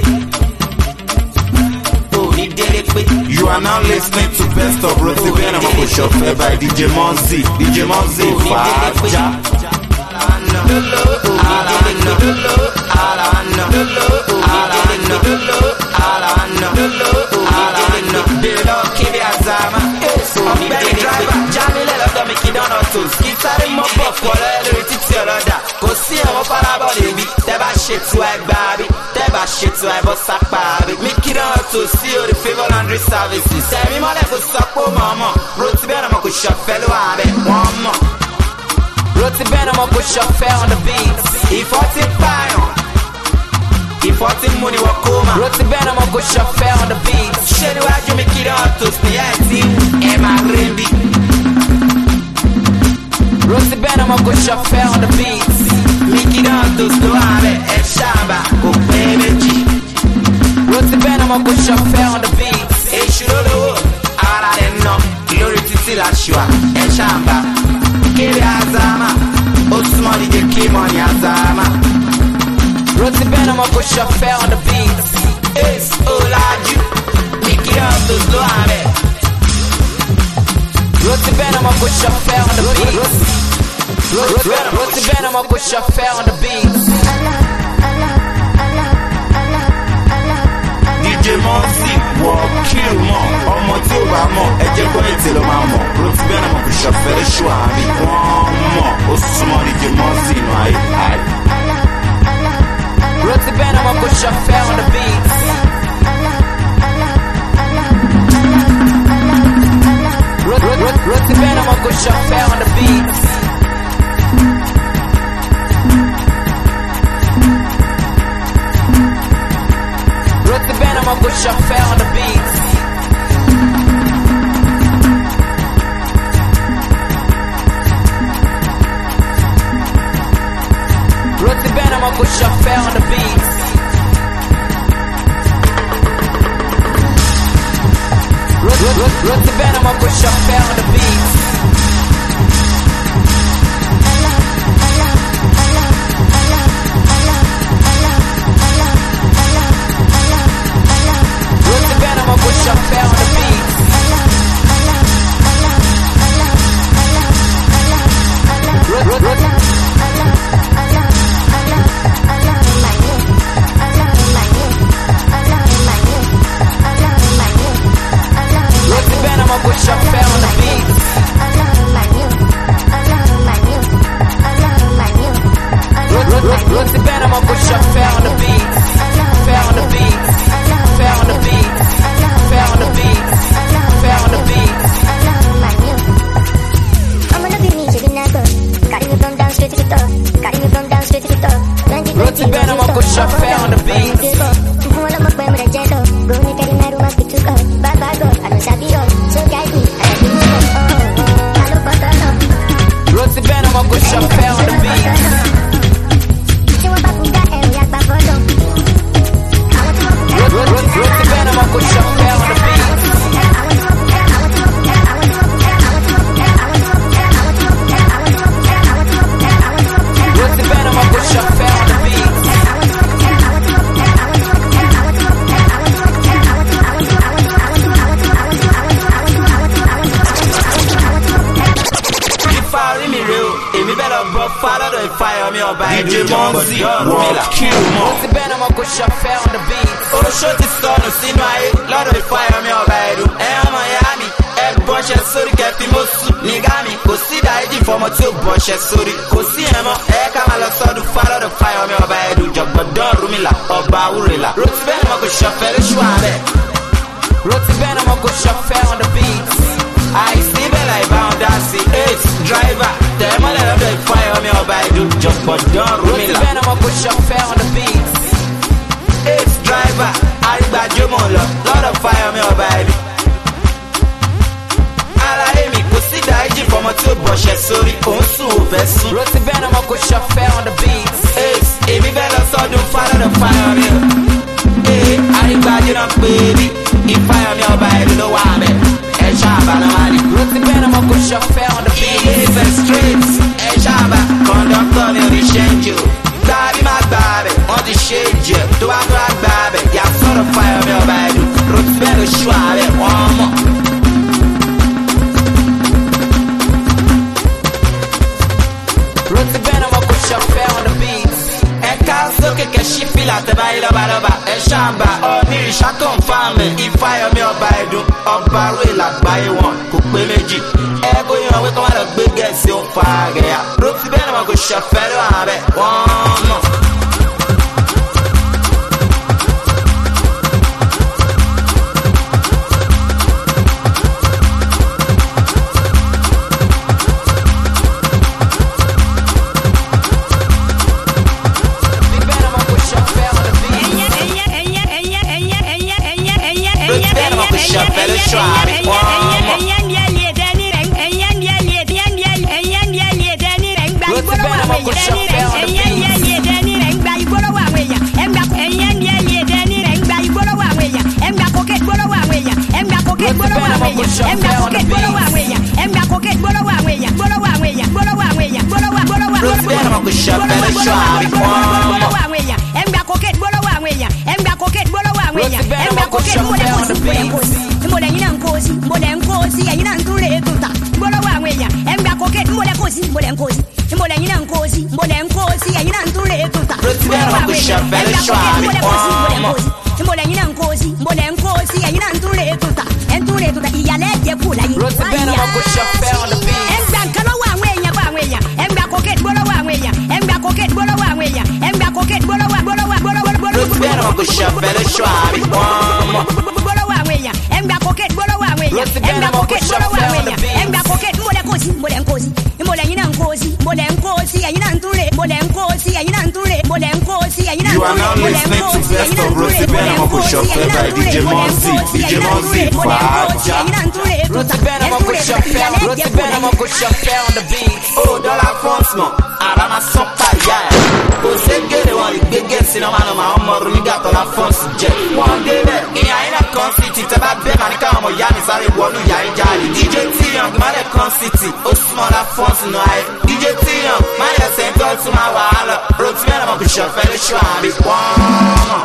Òní délé pé. You are now listening to Best of Rotí bẹ́ẹ̀ náà mo kò ṣọ̀fẹ́ by D J Mozzy D J Mozzy fàájà. Lolo, alano, lolo, alano, lolo, alano, lolo, alano, lolo, alano. Belo kiri azama, ọ̀gbẹ́ni driver, Jamile lọ́dọ̀ mi kì í dáná tó. Kì í sáré mọ́ bọ̀ fọlọ́ lórí títí ọlọ́dà. Kò sí àwọn farabọ̀ níbi, tẹ́ bá ṣètò ẹgbà bí, tẹ́ bá ṣètò ẹbọ sápá bí. Mi kì í dáná tó sí orí favour laundry services. Tẹ̀mí mọ́lẹ̀ kò sọ pé ó mọ̀ ọ́ mọ̀, Rotí bẹ́ẹ̀ náà mo kò ṣọ̀fẹ́ ló wà bẹ́ẹ̀, wọ́n mọ̀. Rotí bẹ́ẹ̀ náà mo kò ṣọ̀fẹ́ on the beat. Ìfọ́ ti pààyàn, ìfọ́ ti mú ni wọ́n kó mà. Rotí bẹ́ẹ̀ náà mo kò ṣọ̀fẹ́ on the beat. Ṣé níwájú mi kiri ọ̀tún ní ẹ̀ tí ẹ máa rí bí? Rotí bẹ́ẹ̀ náà mo kò ṣọ̀fẹ́ on the beat. Mi kiri ọ̀tún ló wà bẹ́ẹ̀ ẹ ṣàǹbà kò pé méjì. Rotí bẹ́ẹ̀ náà mo kò ṣọ̀fẹ́ on the beat. Èṣù lólówó ara rẹ̀ nà lórí títí làṣùà ẹ ṣàǹbà. Kiri azama, ó súnmọ́ D J K-Mon ní azama. Rotí bẹ́ẹ̀ náà mo kò ṣọ̀fẹ́ on the beat. Ace Ọlájú, mi kiri ọ̀tún ló wà bẹ́ẹ̀. Rotí bẹ́ẹ̀ náà mo kò ṣọ̀fẹ́ on the beat. Rotí bẹ́ẹ̀ náà mo kò ṣọ̀fẹ́ on the beat. D J Mozzy wọ kill mọ̀ ọmọ tí ó bá mọ̀ ẹ jẹ́ kó ètè ló máa mọ̀ Rotí bẹ́ẹ̀ náà mo kò ṣọ̀fẹ́ lóṣù àbí wọ́n mọ̀ ó súnmọ́ D J Mozzy nù ayé ayé. Rotí bẹ́ẹ̀ náà mo kò ṣọ̀fẹ́ on the beat. Rotí bẹ́ẹ̀ náà mo kò ṣọ̀fẹ́ on the beat. Rotí bẹ́ẹ̀ náà mo kò ṣọ̀fẹ́ on the beat. on the beats. Roti Venom, Uncle Chauffeur on the beats. Roti Venom, Uncle Chauffeur on the beats. Roti Venom, Uncle Chauffeur on the beats. Roti Venom, Uncle Chauffeur on the beats. Fair on the beats. Fair on the beats. Fair on the beats. Fair on the beats. I'm gonna be me, giving that go. Got you from down straight to the top. Got you from down straight to the top. Roti Venom, Uncle Chauffeur on the beats. Roti Venom, Uncle Chauffeur on the beats. Roti Venom, Uncle Chauffeur on the beats. Roti Venom, Uncle Chauffeur on the beats. Èmi bẹ̀rẹ̀ bọ́ fálọ́dọ̀ ìfàyọ̀ mi ọba ẹ̀dùn D J Monzi Rọ́ọ̀lá Roti Venom, Uncle Chauffeur on the beats. Oṣó ti sọnù sínú ayé lọ́dọ̀ ìfàyọ̀ mi ọba ẹ̀dùn. Ẹ ọmọ ìyá mi, ẹ bọ́ṣẹ sórí kẹfí mo sùn. Nígá mi kò sí ìdáyéjì fọmọ tí ó bọ́ṣẹ sórí. Kò sí ẹ̀mọ́ ẹ ká máa lọ sọ́dún fálọ́dọ̀ ìfàyọ̀ mi ọba ẹ̀dùn. Jọ̀gbọ̀dọ̀ Rúmìlà ọba Awúrẹ́là. Roti Venom, Uncle Chauffeur lóṣù àbẹ̀. Roti Venom, Uncle Chauffeur on the beats. àìsí bẹ́ẹ̀ ìbáwọn dá sí eight driver tẹ̀mọ́lẹ̀ lọ́dọ̀ ìfàyọ̀ mi ọba ẹ̀dùn. Jọ̀gbọ̀dọ̀ Roti Rúmìlà. Venom, Uncle Chauffeur on the beats. eight driver arígbàjọmọ̀ lọ lọ́dọ̀ fàyọ̀ mi ọba ẹ̀dùn. Aláyé mi kò sí ìdáríjì fọmọ tí ó bọ̀ṣẹ̀ sórí òun sùn ò fẹ́ sùn. Roti Venom, Uncle Chauffeur on the beats. eight èmi bẹ́ẹ̀ lọ sọ́dún fálọ́dọ̀ fàyọ̀ mi o. ee arígbàjọ náà pé bí ìfàyọ̀ mi ọba ẹ̀dùn ló wà bẹ́ẹ̀ ẹ̀ ṣáàbà náà wà ní. Roti Venom, Uncle Chauffeur on the beats. ilé ìfẹ́ straight ẹ̀ ṣáàbà kọ́ńdọ́tọ̀ mi ò ní ṣe ń jò. Gbàbí má gbà bẹ̀ wọ́n ti ṣe é jẹ tó bá tó bá gbà bẹ̀ yà sọ̀rọ̀ fàyọ̀ mi ọba ẹ̀dùn. Roti Venom ṣù àbẹ̀ wọ́n mọ̀. Roti Venom, Uncle Chauffeur on the beats. Ẹ̀ka sókè kẹ̀sí fìlà tẹ̀bá yìí lọ́balọ́ba ẹ̀ ṣàǹbà ọ̀ní ìṣá kọ̀ǹfàmì ìfàyọ̀mí ọba ẹ̀dùn ọba rẹ̀ làgbáyé wọn kò pé méjì. Ẹ kó yan wí kọ́ wá lọ gbé gẹ̀ẹ́sì ó fa àgẹ̀yà. Roti Venom, Uncle Chauffeur ló hàn bẹ́ẹ̀ wọ́n mọ̀. You are now listening to Best of Roti Venom, Uncle Chauffeur by D J Monzi. D J Monzi, Faja. Roti Venom, Uncle Chauffeur. Roti Venom, Uncle Chauffeur on the beat. Oh, dollar France, man. Arama sopa, yeah. Kò ségèrè wọn lè gbé gẹ̀ẹ́sì náà sáré wọnú ìyá ìjàlè. D J T-Young ìmọ̀lẹ̀ kan city ó súnmọ́ la fọ́ọ̀sì nù ayé. D J T-Young máa yẹ sẹ́ńtọ́ tún máa wà á lọ. Rotí bẹ́ẹ̀ náà kò ṣọ̀fẹ́ lóṣù àbí wọ́n mọ̀.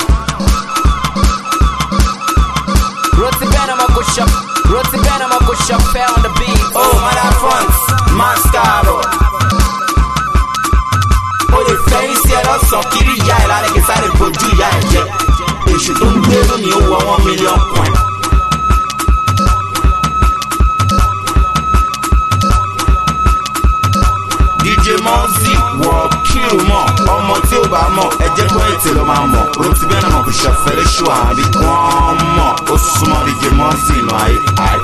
Roti Benama go shop, Roti Benama go shop fair on the beat. Oh, mother fronts, Mascaro. Oh, the face here also kiri ya ila like sáré bojú ya ẹ̀jẹ̀. Èṣù tó ń gbé lónìí ó wọ one million point. D J Monzi wọ kílù mọ̀, ọmọ tí ó bá mọ̀, ẹ jẹ́ kó ètè ló máa mọ̀. Roti Benama kò ṣọ̀fẹ́ lóṣù àbí wọ́n mọ̀. Ó súnmọ́ D J Monzi inú ayé ayé.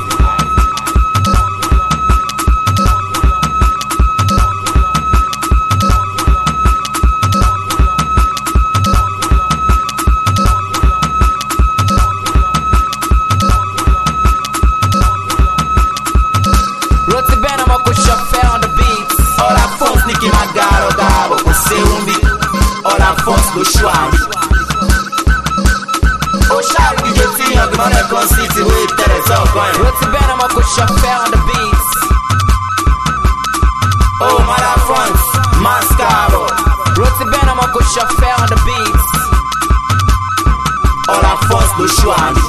Roti Benama go shop fair on the beat. All our phones Nicki Magaro Gabo kò séun bí. All our phones ló ṣú àbí. Ó ṣáà D J T-Young ìmọ̀lẹ̀ kan city wé tẹ̀lé sọ́ọ̀kan ẹ̀. Roti Benama go shop fair on the beat. Oh, mother fronts, Mascaro. Roti Benama go shop fair on the beat. All our phones ló ṣú àbí.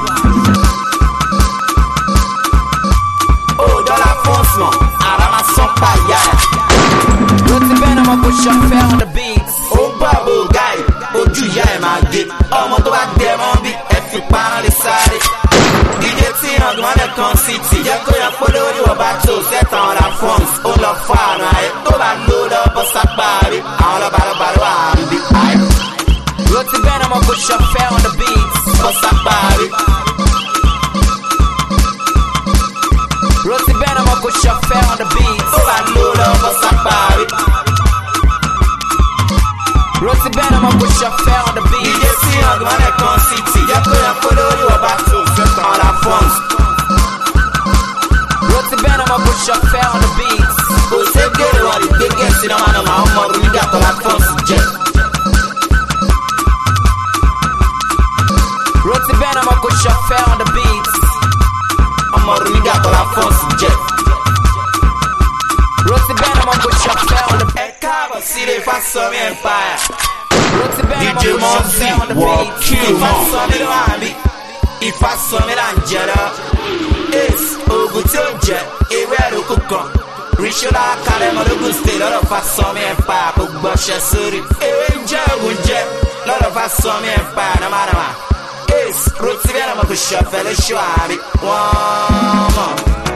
Oh, dollar phones mọ̀, ara máa sán pa ìyá ẹ̀. Roti Benama go shop fair on the beat. Ó gbà bó gáì, ojú ìyá ẹ̀ máa gé. Ọmọ tó bá dẹ mọ́ bí ẹ fi parán lè sáré. D J T-Young ìmọ̀lẹ̀ kan city jẹ́ kó yan pé lórí ọba tó sẹ́tàn ọ̀la phones. Ó lọ fún àrùn ayé tó bá lò lọ bọ́ sápárí. Àwọn lọ́balọ́ba ló wà ń bí ayé. Roti Benama go shop fair on the beat. Bọ́ sápárí. Roti Benama go shop fair on the beat. Tó bá lò lọ bọ́ sápárí. Roti Benama go shop fair on the D beat. J T-Young ìmọ̀lẹ̀ kan city jẹ́ kó yan pé lórí ọba tó sẹ́tàn ọ̀la phones. Roti Benama go shop fair on the beat. Kò ségèrè wọn lè gbé gẹ̀ẹ́sì náà máa máa ń mọ̀rún nígbà tó la phones jẹ́. Roti Benama go shop fair on the beat. Ọmọrún nígbà tó la phones jẹ́. Roti Benama go shop fair on the Ẹ káàbọ̀ sílé Fásọmí Empire. Roti D Benama J go shop Monzi fair on the wọ beat. kílù mọ́. Ìfásọmí ló wà mí. Ìfásọmí là ń jẹ lọ. Ace oògùn tí ó jẹ ewé ẹ̀rọ̀kù kan. Ríṣọ́lá Kálẹ̀mọ́lógún state lọ́dọ̀ Fásọmí Empire kò gbọ́ṣẹ́ sórí. Ewé ń jẹ́ oògùn jẹ lọ́dọ̀ Fásọmí Empire nàmánàmá. Ace Roti Benama kò ṣọ̀fẹ́ lóṣù àbí wọ́n mọ̀.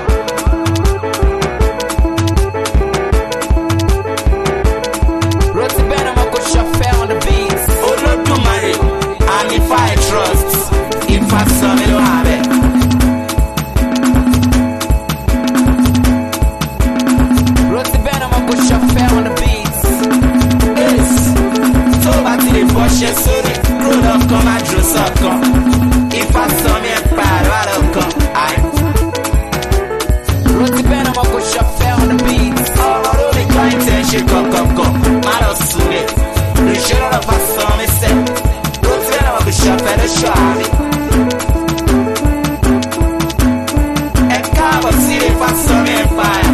Roti Benama go shop fair on the beat. Olódùmarè and if I trust Ìfásọmí ló wà bẹ́ẹ̀. Roti Benama go shop fair on the beat. Ace tó bá ti lè bọ́ṣẹ́ sórí kúrò lọ́kàn má dúró sọ́kàn. Ìfásọmí Empire wà lọ́kàn. Roti Benama go shop fair on the beat. Ọmọ lórí client ẹ̀ ń ṣe kọ̀kọ̀kọ̀ má lọ súnlẹ̀. Ríṣẹ́ lọ́dọ̀ Fásọmí sẹ̀. Roti Benama kò ṣọ̀fẹ́ lóṣù àbí. Ẹ káàbọ̀ sílé Fásọmí Empire.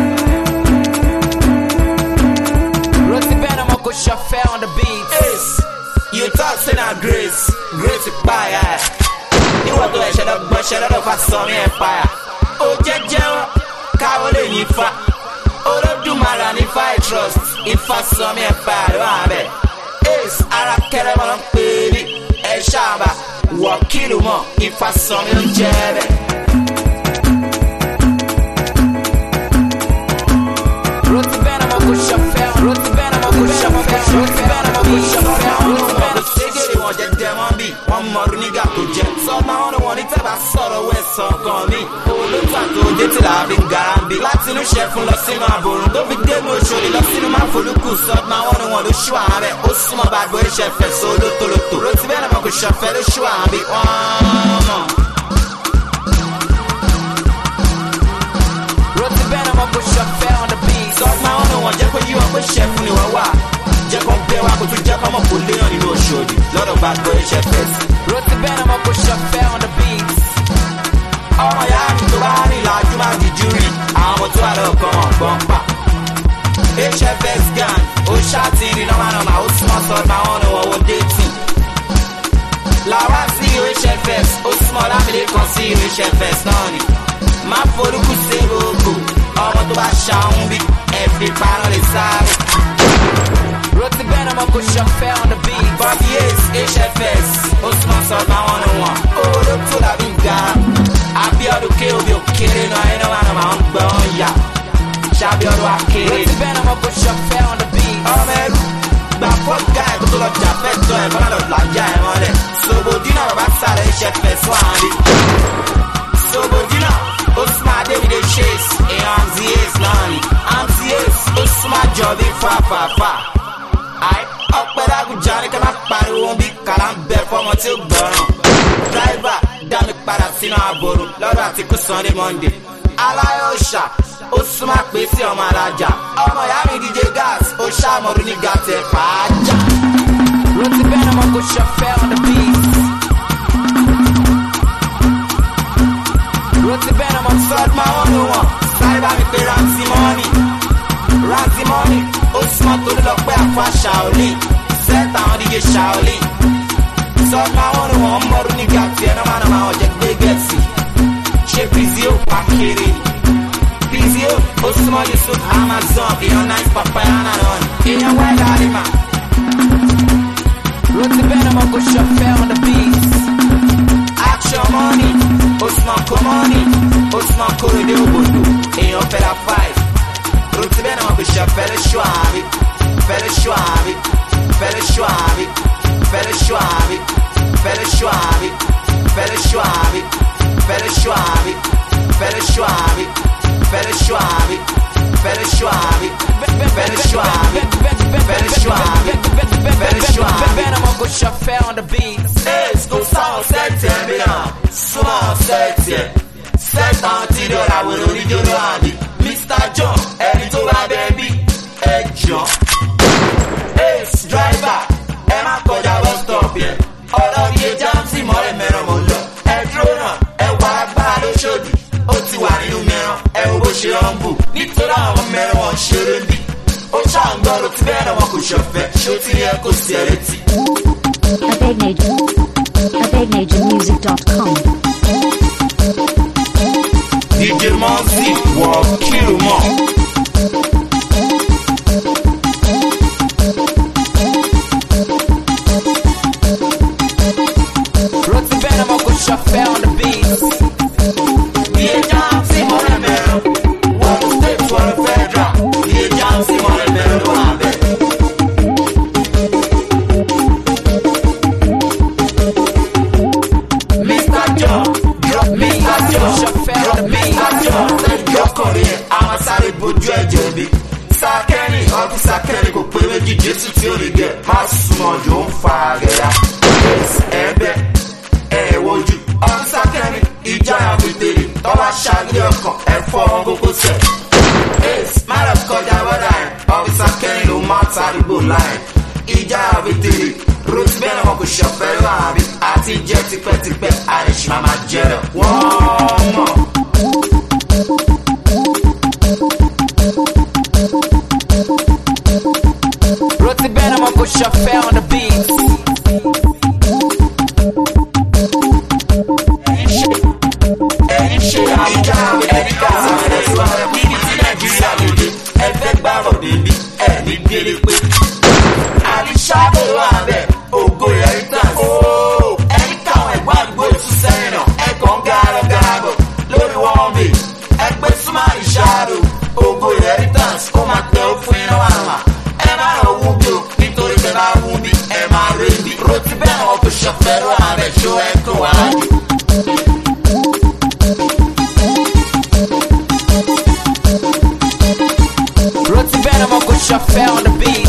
Roti Benama go shop fair on the beat. Ace, you talk say na grace, grace ìpáyà ẹ̀. Níwọ̀n tó ẹ̀ṣẹ̀ lọ gbọ́ṣẹ́ lọ́dọ̀ Fásọmí Empire. Ó jẹ́jẹ́ wọn, káwọ́ lè ní fa. Olódùmarè ní fa I trust, Ìfásọmí Empire ló wà bẹ́ẹ̀. Ace, ara kẹrẹ mọ́ ló ń pè é ní. Ẹ ṣáàbà, wọ̀ kílù mọ́, Ìfásọmí ló ń jẹ́ bẹ́ẹ̀. Roti Benama go shop fair. Roti Benama go shop fair. Roti Benama go shop fair. Roti Benama. Ségèrè wọn jẹ dẹmọ bí wọn mọrú nígbà tó jẹ. Sọ́mà wọn ni wọn ní tẹ́bà sọ̀rọ̀ wẹ̀ sọ̀kan mi. Olóòtú àti òjé tí làá fi ń gara ń bí. Láti inú ṣẹ́fún lọ sínú àbòrùn tó fi dé mọ́ òṣòlì lọ sínú máa folúkù. Sọ́mà wọn ni wọn ló ṣú àárẹ̀. Ó súnmọ́ bá gbọ́ iṣẹ́ fẹ̀ so lótòlótò. Roti Benama kò ṣọ̀fẹ́ ló ṣú àbí wọ́n mọ̀. Roti Benama go shop fair on the beat. Sọ́mà wọn ni wọn jẹ́ pé yí wọn pé ṣẹ́fún ni wọ́n wà. Jẹ́ kó bẹ́ wa kó tún jẹ́ kó mọ̀ kó léyàn nínú òṣòlì. Lọ́dọ̀ bá gbọ́ iṣẹ́ fẹ̀ sí. Roti Benama go shop fair on the beat. Ọmọ yàrá mi tó bá rìn júrì àwọn ọmọ tó wà lọ́kàn ọ̀gbọ́n pa. H F S gang ó ṣàtìrì nọ́mánọ́mà ó súnmọ́ sọ́dọ̀ àwọn ọ̀nà wọ̀wọ̀ déètì. Làwa sí H F S ó súnmọ́ lámìlẹ̀ kan sí H F S náà ni. Má forúkú sí gbogbo ọmọ tó bá ṣàwọn bí ẹ̀fì parọ́ lè sáré. Roti Ben, I'ma go chauffeur on the beat. Bobby Ace, H F S, ó súnmọ́ sọ́dọ̀ àwọn ọ̀nà wọn. Ó ló tó làbí gara. Abiodun ké obi òkèrè náà ẹ̀rọ wà náà máa ń gbọ́ ọ̀yà. Ṣàbíọ̀dún akéré. Roti Ben, I'ma go chauffeur on the beat. Ọmọ ẹrú gba fọ́gà ẹ̀ kó tó lọ jà fẹ́ tọ́ ẹ̀ bọ́lá lọ làjà ẹ̀ mọ́lẹ̀. Sobodina bàbá sáré H F S wà ní. Sobodina ó súnmọ́ Adébídé Chase èèyàn Amzi Ace náà ni. Amzi Ace ó súnmọ́ Jọ̀bí fàfàfà. Ọpẹ́ lágùjá ní ká má pariwo bí kàrá ń bẹ fọmọ tí ó gbọ́ràn. Driver dá mi padà sínú àbòrò lọ́dọ̀ àti kú Sunday Monday. Aláyọ̀ṣà ó súnmọ́ pé sí ọmọ alájà. Ọmọ ìyá mi D J Gas ó ṣàmọ̀rú ní gàtẹ̀ fàájà. Roti Ben, I'ma go chauffeur on the beat. Roti Ben, I'ma Sọ́dọ̀ máa wọ́n lò wọ́n. Sáré bá mi pé Ramsey Money. Ramsey Money ó súnmọ́ torí lọ pé àfa Shaolin. Sẹ́ẹ̀tà àwọn D J Shaolin. Sọ́dọ̀ máa wọ́n lò wọ́n mọ́rú ní gàtẹ̀ ẹ̀ náà máa náà ọ̀jẹ̀ gbé gẹ̀ẹ́sì. Ṣé Pizio pa kéré? Pizio ó súnmọ́ Yusuf Amazon. Èèyàn nice papaya náà náà ni. Èèyàn wáyé àlìmà. Roti Ben, I'ma go chauffeur on the beat. Action Money, Osman Komoni, Osman Korede Obodo, èèyàn fẹ́ra five. Roti Ben ọmọ kò ṣe fẹ́lẹ́ ṣùárí, fẹ́lẹ́ ṣùárí, fẹ́lẹ́ ṣùárí, fẹ́lẹ́ ṣùárí, fẹ́lẹ́ ṣùárí, fẹ́lẹ́ ṣùárí, fẹ́lẹ́ ṣùárí, fẹ́lẹ́ ṣùárí, fẹ́lẹ́ ṣùárí, fẹ́lẹ́ ṣùárí, fẹ́lẹ́ ṣùárí, fẹ́lẹ́ ṣùárí, fẹ́lẹ́ ṣùárí. Ben, I'ma go chauffeur on the beat. Ace kò sáwọn sẹ́ẹ̀tì ẹ̀ mìíràn, súnmọ́ sẹ́ẹ̀tì ẹ̀. Sẹ́ẹ̀tì àwọn tí dọ̀là wèrè oníjọ́rọ̀ àbí. Mister John ẹni tó bá bẹ́ẹ̀ bí ẹ jọ. Ace driver ẹ má kọjá bus stop yẹn. Ọlọ́rí ẹja ń sì mọ́lẹ̀ mẹ́ràn mọ́ lọ. Ẹ dúró náà ẹ wà agbára lóṣòdì. Ó ti wà nínú mẹ́ràn ẹ wo bó ṣe ń bù. Nítorí àwọn mẹ́ràn wọn ṣeré bí. Ó ṣàǹgbọ́rọ̀ tí bẹ́ẹ̀ náà wọn kò ṣọ̀fẹ́. Ṣé ó ti yẹ kó sí ẹ létí? abegnature music dot com. D J Monzi wọ kírun mọ́. Roti Ben, I'ma go chauffeur on the beat. D J Jamsi mọ́lẹ̀ mẹ́rọ, wọ́n mú state wọ́n federal. D J Jamsi mọ́lẹ̀ mẹ́rọ ló wà bẹ́ẹ̀. Mister John, Mister John, Mister John, yọkọ̀rẹ́ ẹ̀ àwọn sáré bojú ẹ̀jẹ̀ bí. Sákẹ́rì ọdún sákẹ́rì kò pé méjì Jésù tí ó lè gẹ̀. Má súnmọ́ yóò ń fa àgẹ̀dá. Ẹ̀bẹ̀ ẹ̀ wojú ọdún sákẹ́rì ìjà àbùtèrè tọ́wọ́ ṣáàgì ọkàn ẹ̀fọ́ wọn kókó sẹ̀. Ace má lọ kọjá bọ́dà ẹ̀ ọdún sákẹ́rì ló máa tàrígbò láì. Ìjà àbùtèrè Roti Ben ọmọ kò ṣọ̀fẹ́ ló àbí àti jẹ́ tipẹ́tipẹ́ àìsí máa máa jẹ́ rẹ̀ wọ́n mọ̀. Roti Ben, I'ma go chauffeur on the beat. Ẹ̀yin ṣe àwùjá ẹ̀rí ká sáré lẹ́sọ̀ níbi tí Nàìjíríà lè dé ẹgbẹ́ gbàrọ̀ bèbí ẹ̀mí gbére pé. Àríṣà ló wà bẹ́ẹ̀ ògo inheritance. Ẹ̀rí káwọn ẹ̀gbọ́n àdúgbò tún sẹ́yìn náà ẹ̀kọ́ ń gàràgàrà bọ̀ lórí wọn bè. Ẹgbẹ́ súnmọ́ àríṣà lò ògo inheritance ó máa tẹ ó fún iná wàhálà. Ẹ má lọ wú bí o nítorí bẹ́ẹ̀ bá wú bí ẹ máa rí bí. Roti Ben wọn kò ṣọ̀fẹ́ ló wà bẹ́ẹ̀ ṣó ẹ̀kọ́ wà á jù. Roti Ben, I'ma go chauffeur on the beat.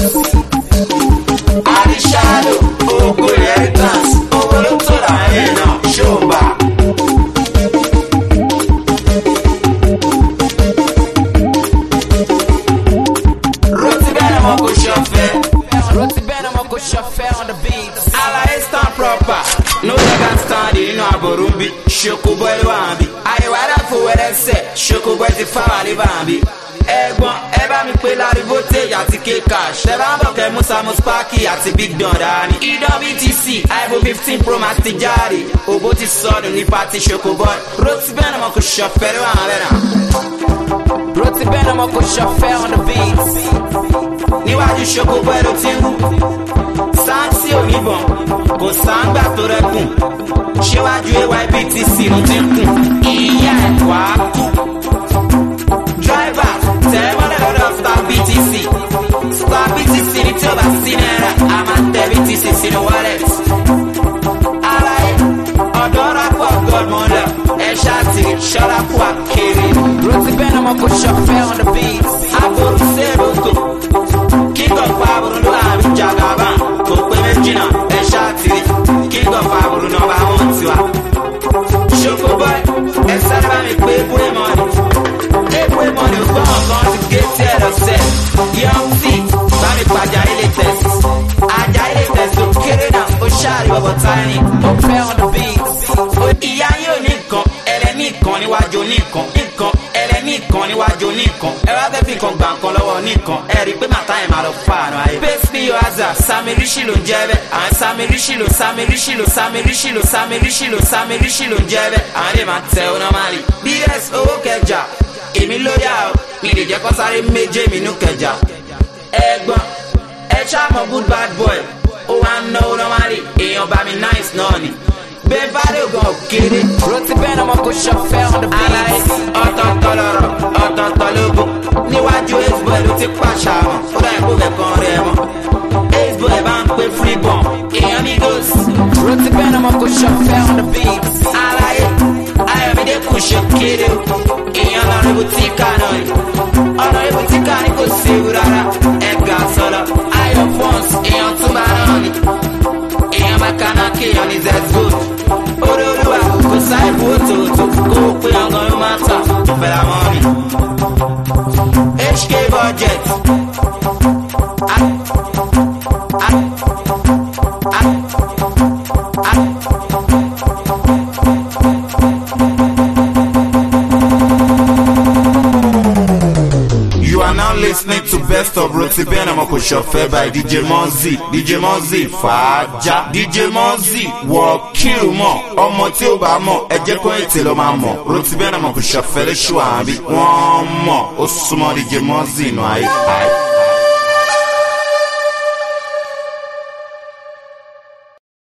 Àríṣàlò ògo inheritance owó ló tó ra ẹ̀ náà ṣòǹbà. Roti Ben ọmọ kò ṣọ̀fẹ́. Roti Ben, I'ma go chauffeur on the beat. Alaye stand proper, no legal stand nínú àbò ẹlẹ́sẹ̀ ṣokògbẹ́ ti fáwọn àlébàbí. Ẹ̀gbọ́n ẹ bá mi pé láriwo tèyí àti K-Cash. Ṣé bá ń bọ̀ kẹ́ Musa Musparky àti Big Don dání. Idán B T C iPhone fifteen Pro Max ti jáde. Òbó ti sọnù ní pati ṣokòbọ́n. Rotí bẹ́ẹ̀ ni mo kò ṣọ̀fẹ́ ló hàn lẹ́nà. Rotí bẹ́ẹ̀ ni mo kò ṣọ̀fẹ́ on the beat. Níwájú ṣokòbọ́n ló ti ń wú. Sáǹsì oníbọn kò sáǹgbà tó rẹ́kùn. Ṣéwájú A Y B T C ló ti ń kùn. Ìyá ẹ̀ wá kú. Driver, tell me the Lord of Star B T C. Star B T C, the two of Sinera. I'm at the B T C, see the wallet. Alright, Odora for Godmother. Eshati, shut up, what kidding. Roti Ben, I'm a good chauffeur on the beat. I go to Seruto. King of Pablo, no, I'm Jagaban. Go to Medina, Eshati. King of Pablo, no, I want you. Shoko boy, Esara, me pay for money. Every money was gone to get set of set. Young feet, Bami Pajai test. Ajay test to kill it up for Shari over tiny. Open on the beats. Iya yo Nikon, Eleni Con, Iwajo Nikon, Nikon, Eleni Con, Iwajo Nikon. Ever the Nikon Bank on lower Nikon. Eric, put my time out of fun. Best me your Azar, Sami Rishilo Jebe, and Sami Rishilo, Sami Rishilo, Sami Rishilo, Sami Rishilo, Sami Rishilo Jebe, and him at Tell Normally. B S O Keja. Èmi lóyà o, mi lè jẹ́ kó sáré méje mi nú kẹjà. Ẹ̀gbọ́n, ẹ ṣáà mọ̀ good bad boy, ó wá ń náwó normally, èèyàn bá mi nice náà ni. Bẹ́ẹ̀ bá lè gan òkèrè, Rotí bẹ́ẹ̀ náà mo kò ṣọ̀fẹ́ on the beat. Àlàyé ọ̀tọ̀ọ̀tọ̀ lọ̀rọ̀, ọ̀tọ̀ọ̀tọ̀ lógún. Níwájú Aceboy ló ti pàṣà wọn, ó dà ìkó kẹ̀kan rẹ̀ mọ́. Aceboy bá ń pè free bomb, èèyàn ní ghost. Rotí bẹ́ẹ̀ náà mo kò ṣọ̀fẹ́ on the beat. Àlàyé Ayọ̀mídé kò ṣe kéde o. Èèyàn lọ rí bùtíkà náà ni. Ọ̀nà rí bùtíkà ni kò séwu rárá. Ẹ̀gà sọ̀rọ̀ ayọ̀ fọ́ns èèyàn tún bá náà ni. Èèyàn bá kaná kéèyàn ní zẹ́tgòd. Orí olúwa kò sáì bú òtòótò. Kó o pé ọ̀ngàn ló máa tà fẹ́ra mọ́ mi. H K budget. Listening to best of Roti Ben and Moko Shofe by D J Monzi. D J Monzi Faja. D J Monzi wọ kill mo. Ọmọ tí ó bá mọ̀ ẹ jẹ́ kó ètè ló máa mọ̀. Roti Ben and Moko Shofe lè ṣù àbí wọ́n mọ̀. Ó súnmọ́ D J Monzi nù ayé.